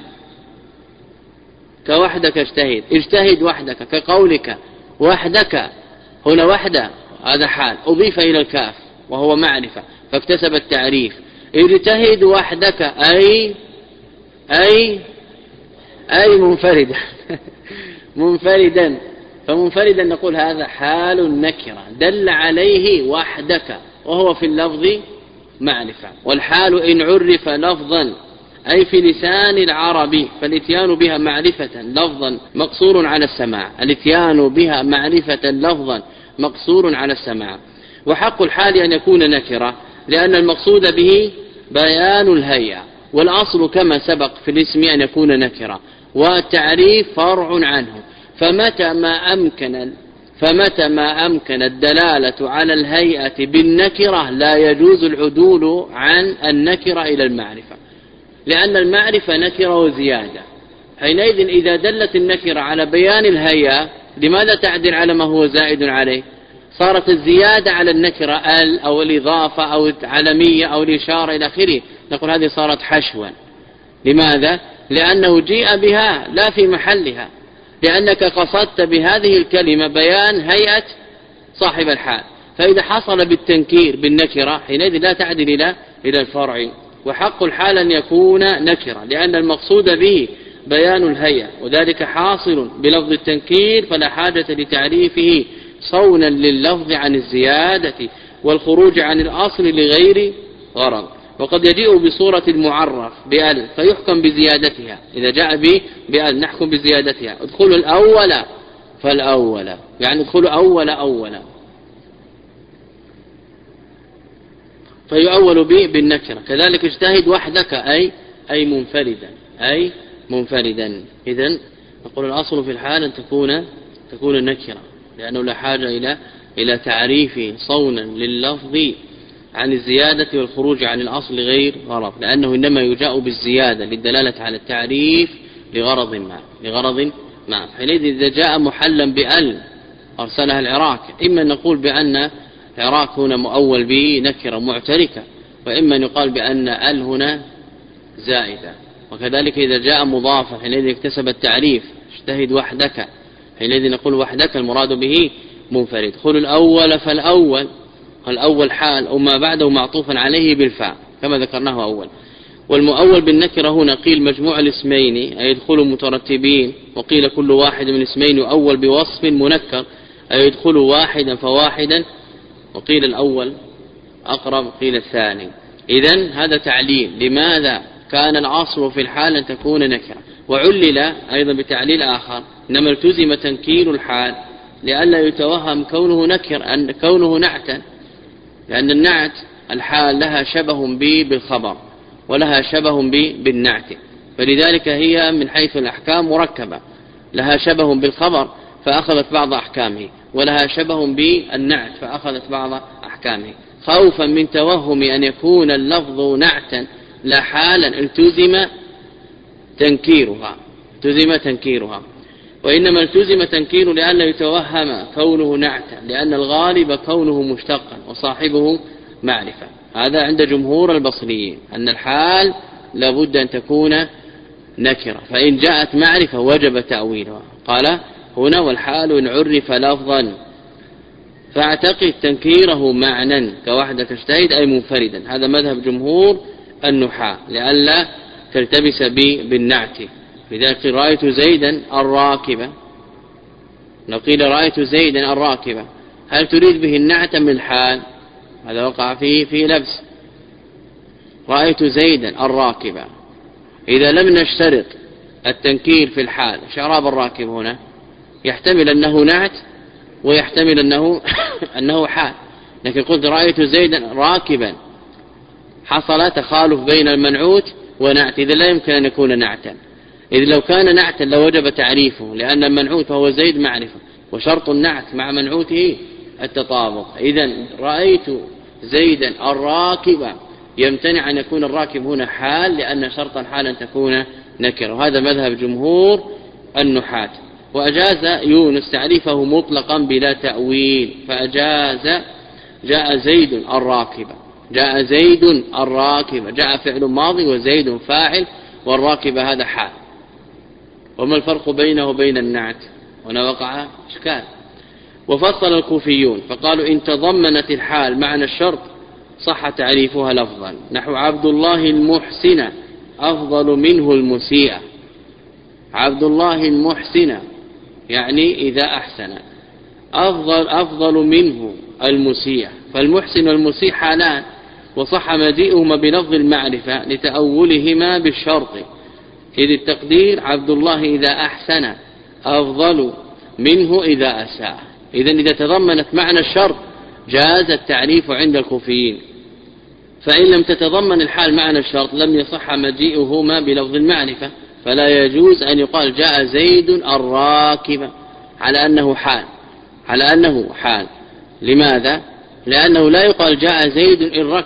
كوحدك اجتهد وحدك، كقولك وحدك، هنا وحده هذا حال أضيف إلى الكاف وهو معرفة فاكتسب التعريف. اجتهد وحدك أي منفردا منفردا، فمنفردا نقول هذا حال نكرة دل عليه وحدك وهو في اللفظ معرفة. والحال إن عرف لفظا أي في لسان العرب فالاتيان بها معرفة لفظا مقصور على السماع، الاتيان بها معرفة لفظا مقصور على السماع. وحق الحال أن يكون نكرة لأن المقصود به بيان الهيئة، والأصل كما سبق في الاسم أن يكون نكرة، والتعريف فرع عنه، فمتى ما أمكن الدلالة على الهيئة بالنكرة لا يجوز العدول عن النكرة إلى المعرفة، لأن المعرفة نكرة وزيادة. حينئذ إذا دلت النكرة على بيان الهيئة لماذا تعدل على ما هو زائد عليه؟ صارت الزيادة على النكرة أو الإضافة أو العلمية أو الإشارة إلى آخره، نقول هذه صارت حشوا. لماذا؟ لأنه جيء بها لا في محلها، لأنك قصدت بهذه الكلمة بيان هيئة صاحب الحال، فإذا حصل بالتنكير بالنكرة حينئذ لا تعدل إلى الفرع. وحق الحال أن يكون نكرة لأن المقصود به بيان الهيئة، وذلك حاصل بلفظ التنكير فلا حاجة لتعريفه صونا لللفظ عن الزيادة والخروج عن الأصل لغير غرض. وقد يجيء بصورة المعرف بأل فيحكم بزيادتها، إذا جاء بأل نحكم بزيادتها. ادخلوا الأول فالأول، يعني ادخلوا أول فيؤول به بالنكرة. كذلك اجتهد وحدك أي منفردا. إذن نقول الأصل في الحال أن تكون نكرة، لأنه لا حاجة إلى تعريف صونا لللفظ عن الزيادة والخروج عن الأصل غير غرض، لأنه إنما يجاء بالزيادة للدلالة على التعريف لغرض ما. حينئذ إذا جاء محلا بأل أرسلها العراق، إما نقول بأن العراق هنا مؤول به نكرة معتركة، وإما يقال بأن أل هنا زائدة. وكذلك إذا جاء مضافا حينئذ اكتسب التعريف اجتهد وحدك، حينئذ نقول وحدك المراد به منفرد. خذوا الأول فالأول، الأول حال أو ما بعده معطوفا عليه بالفاء كما ذكرناه أول. والمؤول بالنكرة هنا قيل مجموع الاسمين أي يدخلوا مترتبين، وقيل كل واحد من اسمين يؤول بوصف منكر أي يدخلوا واحدا فواحدا، وقيل الأول أقرب قيل الثاني. إذن هذا تعليل لماذا كان الأصل في الحال أن تكون نكرة. وعلل أيضا بتعليل آخر، إنما التزم تنكير الحال لئلا يتوهم كونه نعتا، لأن النعت الحال لها شبه بالخبر ولها شبه بالنعت، فلذلك هي من حيث الأحكام مركبة، لها شبه بالخبر فأخذت بعض أحكامه، ولها شبه بالنعت فأخذت بعض أحكامه. خوفا من توهم أن يكون اللفظ نعتا لا حالا التزم تنكيرها. وإنما التزم تنكير لئلا يتوهم كونه نعتا، لأن الغالب كونه مشتقا وصاحبه معرفة. هذا عند جمهور البصريين أن الحال لابد أن تكون نكرة، فإن جاءت معرفة وجب تأويلها. قال هنا والحال إن عرف لفظا فاعتقد تنكيره معنى كوحدك اجتهد أي منفردا. هذا مذهب جمهور النحاة لئلا تلتبس بالنعت. لذلك رأيت زيدا الراكبة، لو قيل رأيت زيدا الراكبة هل تريد به النعت من الحال؟ هذا وقع فيه لبس. رأيت زيدا الراكبة، إذا لم نشترط التنكير في الحال شعراب الراكب هنا يحتمل أنه نعت ويحتمل أنه حال. لكن قلت رأيت زيدا راكبا حصل تخالف بين المنعوت ونعت، إذا لا يمكن أن يكون نعتا. إذ لو كان نعتا لوجب تعريفه، لأن المنعوت هو زيد معرفة، وشرط النعت مع منعوته التطابق. إذن رأيت زيدا الراكبة يمتنع أن يكون الراكب هنا حال، لأن شرط الحال أن تكون نكرة. وهذا مذهب جمهور النحاة. وأجاز يونس تعريفه مطلقا بلا تأويل، فأجاز جاء زيد الراكبة، جاء فعل ماضي وزيد فاعل والراكبة هذا حال. وما الفرق بينه وبين النعت؟ هنا وقع إشكال. وفصل الكوفيون فقالوا إن تضمنت الحال معنى الشرط صح تعريفها لفظا، نحو عبد الله المحسن أفضل منه المسيء. عبد الله المحسن يعني إذا أحسن، أفضل منه المسيء، فالمحسن والمسيء حالان، وصح مجيئهما بلفظ المعرفة لتأولهما بالشرط، إذ التقدير عبد الله إذا أحسن أفضل منه إذا أساء. إذن إذا تضمنت معنى الشرط جاز التعريف عند الكوفيين، فإن لم تتضمن الحال معنى الشرط لم يصح مجيئهما بلفظ المعرفة، فلا يجوز أن يقال جاء زيد الراكب على أنه حال. لماذا؟ لأنه لا يقال جاء زيد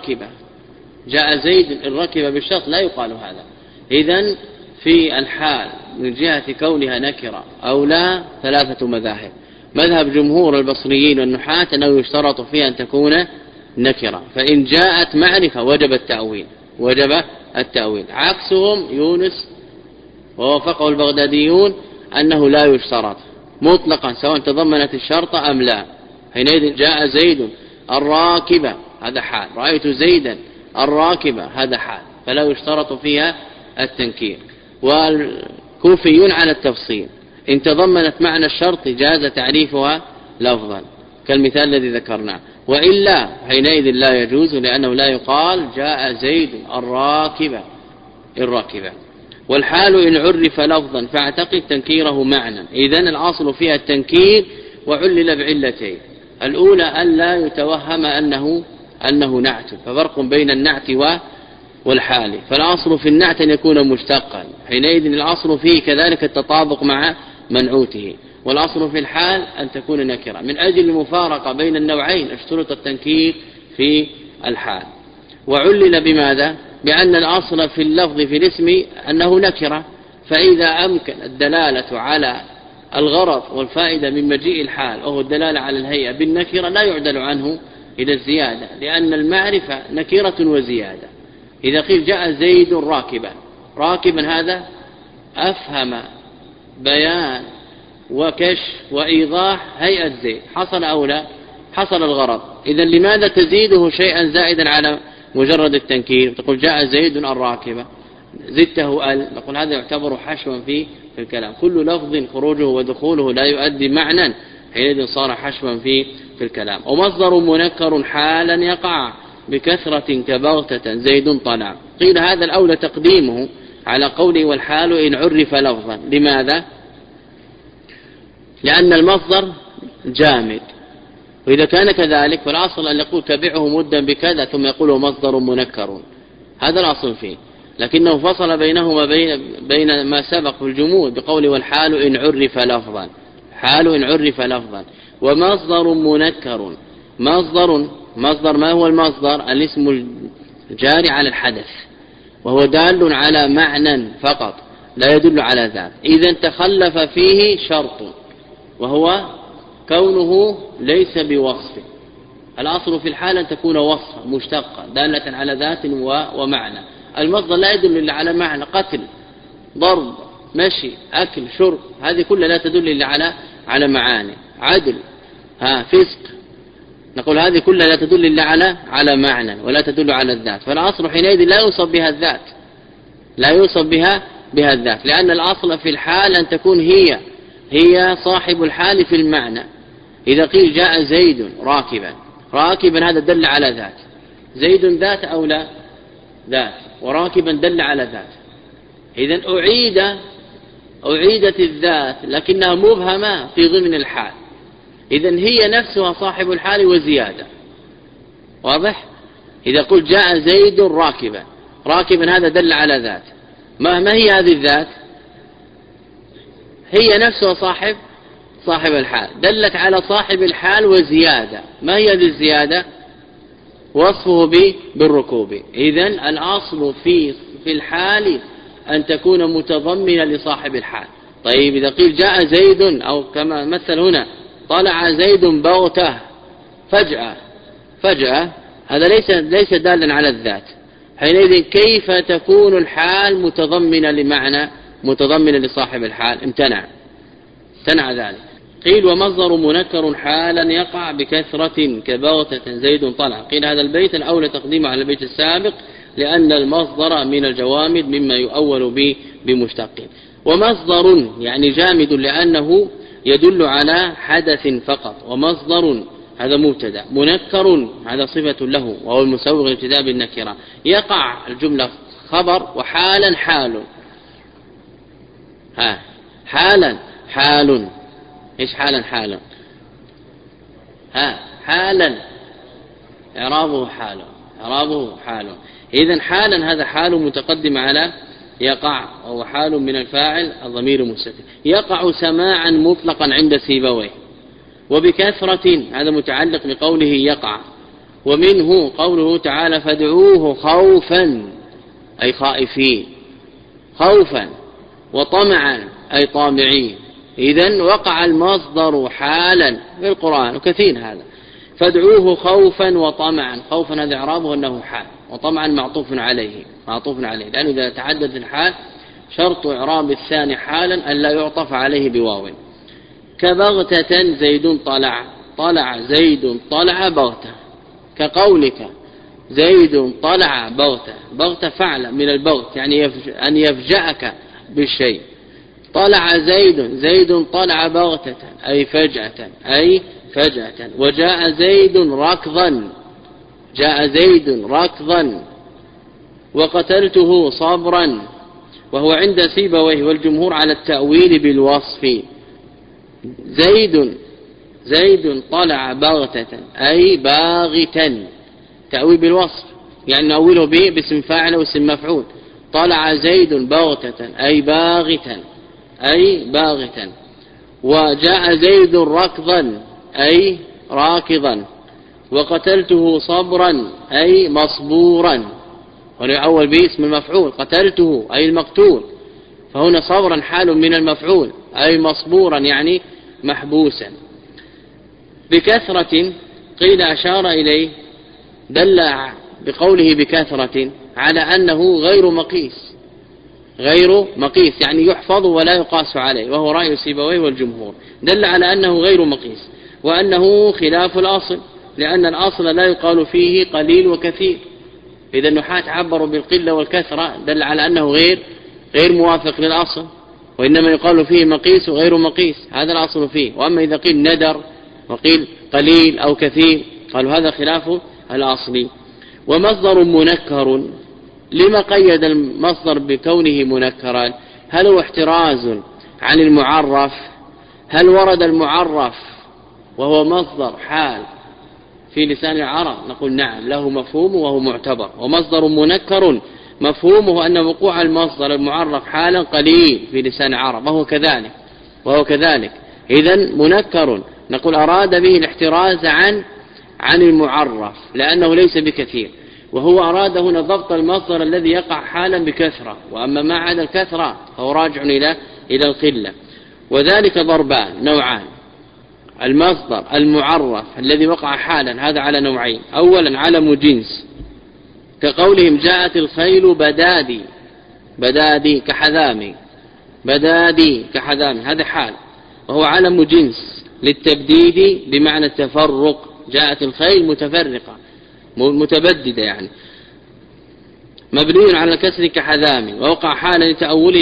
الركب بالشرط، لا يقال هذا. إذن في الحال من جهة كونها نكرة أو لا ثلاثة مذاهب. مذهب جمهور البصريين والنحاة أنه يشترط فيها أن تكون نكرة، فإن جاءت معرفة وجب التأويل. عكسهم يونس ووافقه البغداديون أنه لا يشترط مطلقا سواء تضمنت الشرط أم لا. حينئذ جاء زيد الراكبة هذا حال، رأيت زيدا الراكبة هذا حال فلا يشترط فيها التنكير. والكوفيون على التفصيل إن تضمنت معنى الشرط جاز تعريفها لفظا كالمثال الذي ذكرناه، وإلا حينئذ لا يجوز لأنه لا يقال جاء زيد الراكبة. والحال إن عرف لفظا فاعتقد تنكيره معنى. إذن الأصل فيها التنكير وعلل بعلتين: الأولى أن لا يتوهم أنه نعت، ففرق بين النعت والحال. فالأصل في النعت أن يكون مشتقا، حينئذ الأصل فيه كذلك التطابق مع منعوته. والأصل في الحال أن تكون نكرة. من أجل المفارقة بين النوعين اشترط التنكير في الحال. وعلل بماذا؟ بأن الأصل في اللفظ في الاسم أنه نكرة، فإذا أمكن الدلالة على الغرض والفائدة من مجيء الحال وهو الدلالة على الهيئة بالنكرة لا يعدل عنه إلى الزيادة، لأن المعرفة نكرة وزيادة. إذا قيل جاء زيد راكبا هذا أفهم بيان وكشف وإيضاح هيئة زيد، حصل أو لا؟ حصل الغرض. إذا لماذا تزيده شيئا زائدا على مجرد التنكير؟ تقول جاء زيد الراكبة زدته نقول هذا يعتبر حشوا في الكلام. كل لفظ خروجه ودخوله لا يؤدي معنى حينئذ صار حشوا في الكلام. ومصدر منكر حالا يقع بكثرة كبغتة زيد طلع. قيل هذا الأولى تقديمه على قوله والحال إن عرف لفظا. لماذا؟ لأن المصدر جامد، وإذا كان كذلك فالأصل أن يقول تبعه مدا بكذا ثم يقوله مصدر منكر، هذا الأصل فيه. لكنه فصل بينهما بين ما سبق في الجمود بقوله والحال إن عرف لفظا. حال إن عرف لفظا. ومصدر منكر مصدر ما هو المصدر؟ الاسم الجاري على الحدث، وهو دال على معنى فقط لا يدل على ذات. إذا تخلف فيه شرط وهو كونه ليس بوصف. الأصل في الحال أن تكون وصفا مشتقا دالة على ذات ومعنى. المصدر لا يدل إلا على معنى: قتل، ضرب، مشي، أكل، شرب، هذه كلها لا تدل إلا على معاني. عدل، فسق، نقول هذه كلها لا تدل إلا على معنى ولا تدل على الذات. فالأصل حينئذ لا يوصف بها الذات، لا يوصف بها الذات، لأن الأصل في الحال أن تكون هي صاحب الحال في المعنى. إذا قيل جاء زيد راكبا هذا دل على ذات. زيد ذات أو لا؟ ذات. وراكبا دل على ذات. إذن أعيدت الذات لكنها مبهمة في ضمن الحال. إذن هي نفسها صاحب الحال وزيادة. واضح؟ إذا قلت جاء زيد راكبا هذا دل على ذات. ما هي هذه الذات؟ هي نفسها صاحب الحال، دلت على صاحب الحال وزيادة. ما هي هذه الزيادة؟ وصفه بالركوب. إذن الأصل في الحال أن تكون متضمنة لصاحب الحال. طيب إذا قيل جاء زيد أو كما مثل هنا طلع زيد بغته فجأة هذا ليس دالا على الذات. حينئذ كيف تكون الحال متضمنة لمعنى متضمنة لصاحب الحال؟ امتنع ذلك. قيل ومصدر منكر حالا يقع بكثرة كبغتة زيد طلع. قيل هذا البيت الأولى تقديمه على البيت السابق لأن المصدر من الجوامد مما يؤول بمشتق. ومصدر يعني جامد لأنه يدل على حدث فقط. ومصدر هذا مبتدا، منكر هذا صفة له وهو المسوغ لابتداء بالنكرة. يقع الجملة خبر، وحالا حال. إيش حالا؟ حالا إعرابه حال. إذن حالا هذا حال متقدم على يقع، وهو حال من الفاعل الضمير مستتر. يقع سماعا مطلقا عند سيبويه. وبكثرة هذا متعلق بقوله يقع. ومنه قوله تعالى فادعوه خوفا أي خائفين، خوفا، وطمعا أي طامعين. إذن وقع المصدر حالا في القرآن وكثير هذا. فادعوه خوفا وطمعا. خوفا هذا إعرابه أنه حال، وطمعا معطوف عليه لأنه إذا تعدد الحال شرط إعراب الثاني حالا أن لا يعطف عليه بواو. كبغتة زيد طلع زيد طلع بغتة. كقولك زيد طلع بغتة. بغتة فعل من البغت يعني أن يفجأك بالشيء. طلع زيد طلع بغتة أي فجأة وجاء زيد ركضا. جاء زيد ركضا. وقتلته صبرا. وهو عند سيبويه والجمهور على التأويل بالوصف. زيد طلع بغتة أي باغتا. تأويل بالوصف يعني نأوله به باسم فاعل واسم مفعول. طلع زيد بغتة أي باغتا. وجاء زيد ركضا أي راكضا. وقتلته صبرا أي مصبورا. ونأول به اسم المفعول قتلته أي المقتول. فهنا صبرا حال من المفعول أي مصبورا يعني محبوسا. بكثرة قيل أشار إليه دل بقوله بكثرة على أنه غير مقيس يعني يحفظ ولا يقاس عليه، وهو رأي سيبويه والجمهور. دل على أنه غير مقيس وأنه خلاف الأصل، لأن الأصل لا يقال فيه قليل وكثير. إذا النحاة عبروا بالقلة والكثرة دل على أنه غير موافق للأصل، وإنما يقال فيه مقيس وغير مقيس، هذا الأصل فيه. وأما إذا قيل ندر وقيل قليل أو كثير قالوا هذا خلاف الأصل. ومصدر منكر، لما قيد المصدر بكونه منكرا؟ هل هو احتراز عن المعرف؟ هل ورد المعرف وهو مصدر حال في لسان العرب؟ نقول نعم، له مفهوم وهو معتبر. ومصدر منكر مفهومه أن وقوع المصدر المعرف حالا قليل في لسان العرب، وهو كذلك. إذن منكر نقول أراد به الاحتراز عن المعرف لأنه ليس بكثير، وهو أراد هنا ضبط المصدر الذي يقع حالا بكثرة، وأما ما عدا الكثرة فهو راجع إلى القلة. وذلك ضربان نوعان: المصدر المعرف الذي وقع حالا هذا على نوعين. أولا علم جنس كقولهم جاءت الخيل بدادي كحذامي، هذا حال وهو علم جنس للتبديد بمعنى التفرق. جاءت الخيل متفرقة متبددة يعني مبني على الكسر كحذامي، ووقع حالا لتأوله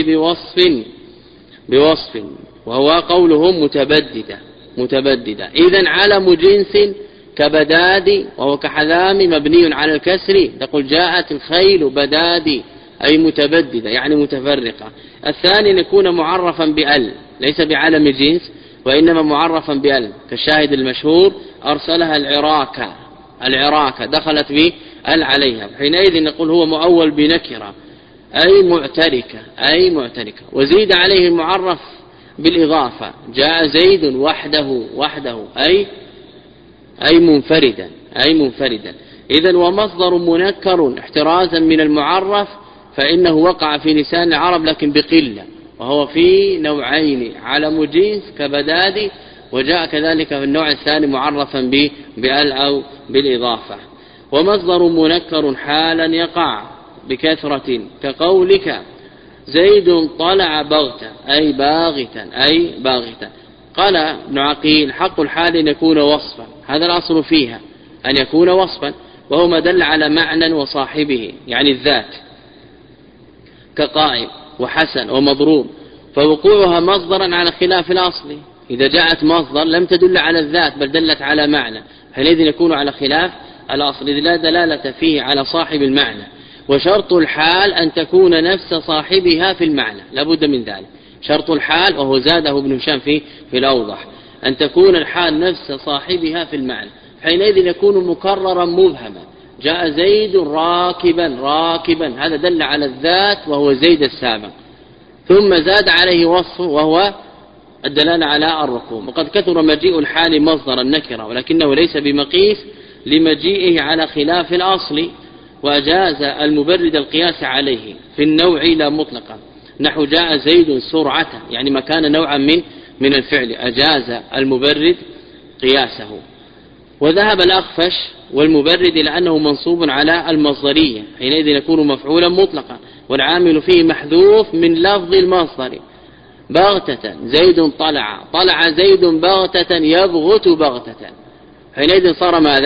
بوصف وهو قولهم متبددة. إذن علم جنس كبدادي وهو كحذامي مبني على الكسر، تقول جاءت الخيل بدادي أي متبددة يعني متفرقة. الثاني أن يكون معرفا بأل، ليس بعلم جنس وإنما معرفا بأل، كالشاهد المشهور أرسلها العراكة دخلت به أل عليها، حينئذ نقول هو مؤول بنكرة أي معتركة. وزيد عليه المعرف بالإضافة، جاء زيد وحده أي منفردا. إذن ومصدر منكر احترازا من المعرف فإنه وقع في لسان العرب لكن بقلة، وهو في نوعين: علم جنس كبدادي، وجاء كذلك في النوع الثاني معرفا بأل أو بالإضافة. ومصدر منكر حالا يقع بكثرة كقولك زيد طلع بغتة أي باغتا. قال ابن عقيل حق الحال أن يكون وصفا، هذا الأصل فيها أن يكون وصفا، وهو ما دل على معنى وصاحبه يعني الذات، كقائم وحسن ومضروب، فوقوعها مصدرا على خلاف الأصل. إذا جاءت مصدر لم تدل على الذات بل دلت على معنى، حينئذ يكون على خلاف الأصل إذ لا دلالة فيه على صاحب المعنى. وشرط الحال أن تكون نفس صاحبها في المعنى، لابد من ذلك. شرط الحال وهو زاده ابن هشام في الأوضح أن تكون الحال نفس صاحبها في المعنى، حينئذ يكون مكررا مبهما. جاء زيد راكبا هذا دل على الذات وهو زيد السابق، ثم زاد عليه وصف وهو الدلالة على الركوب. وقد كثر مجيء الحال مصدر النكرة ولكنه ليس بمقيس لمجيئه على خلاف الأصل، وأجاز المبرد القياس عليه في النوع لا مطلقا، نحو جاء زيد سرعة يعني ما كان نوعا من الفعل، أجاز المبرد قياسه. وذهب الأخفش والمبرد إلى أنه منصوب على المصدرية، حينئذ يكون مفعولا مطلقا، والعامل فيه محذوف من لفظ المصدر. بغتة زيد طلع زيد بغتة يبغت بغتة، حينئذ صار ماذا؟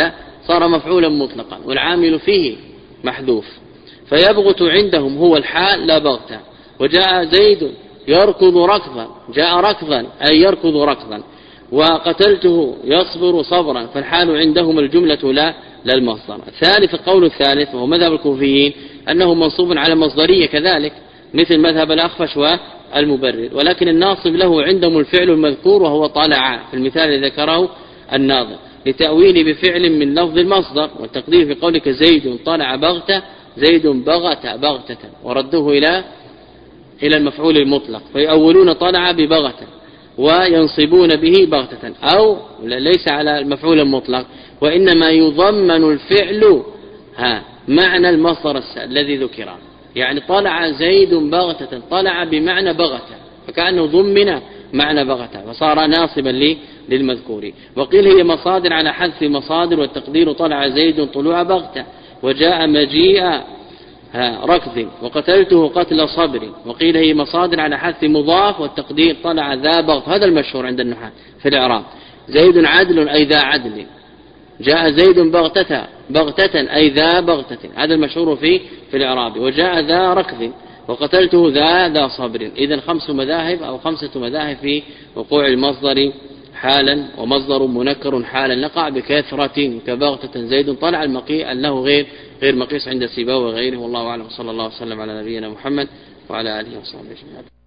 صار مفعولا مطلقا والعامل فيه محذوف. فيبغت عندهم هو الحال لا بغتا. وجاء زيد يركض ركضا، جاء ركضا أي يركض ركضا. وقتلته يصبر صبرا، فالحال عندهم الجملة لا المصدر. الثالث القول الثالث وهو مذهب الكوفيين أنه منصوب على مصدرية كذلك مثل مذهب الأخفش والمبرر، ولكن الناصب له عندهم الفعل المذكور وهو طلع في المثال الذي ذكره الناظم، لتأويل بفعل من لفظ المصدر، والتقدير في قولك زيد طلع بغتة، زيد بغت بغتة، وردوه إلى المفعول المطلق، فيأولون طلع ببغتة وينصبون به بغتة، أو ليس على المفعول المطلق، وإنما يضمن الفعل معنى المصدر الذي ذكر، يعني طلع زيد بغتة، طلع بمعنى بغتة، فكأنه ضمن معنى بغتة فصار ناصبا للمذكور. وقيل هي مصادر على حذف مصادر، والتقدير طلع زيد طلوع بغتة، وجاء مجيء ركض، وقتلته قتل صبر. وقيل هي مصادر على حذف مضاف، والتقدير طلع ذا بغت. هذا المشهور عند النحاة في الإعراب. زيد عدل أي ذا عدل، جاء زيد بغتة أي ذا بغتة، هذا المشهور في الإعراب. وجاء ذا ركض، وقتلته ذا صبر. إذن 5 مذاهب أو 5 مذاهب في وقوع المصدر حالا، ومصدر منكر حالا نقع بكثرة كبغتة زيد طلع المقيء أنه غير مقيس عند سيبويه وغيره. والله أعلم، صلى الله وسلم على نبينا محمد وعلى آله وصحبه أجمعين.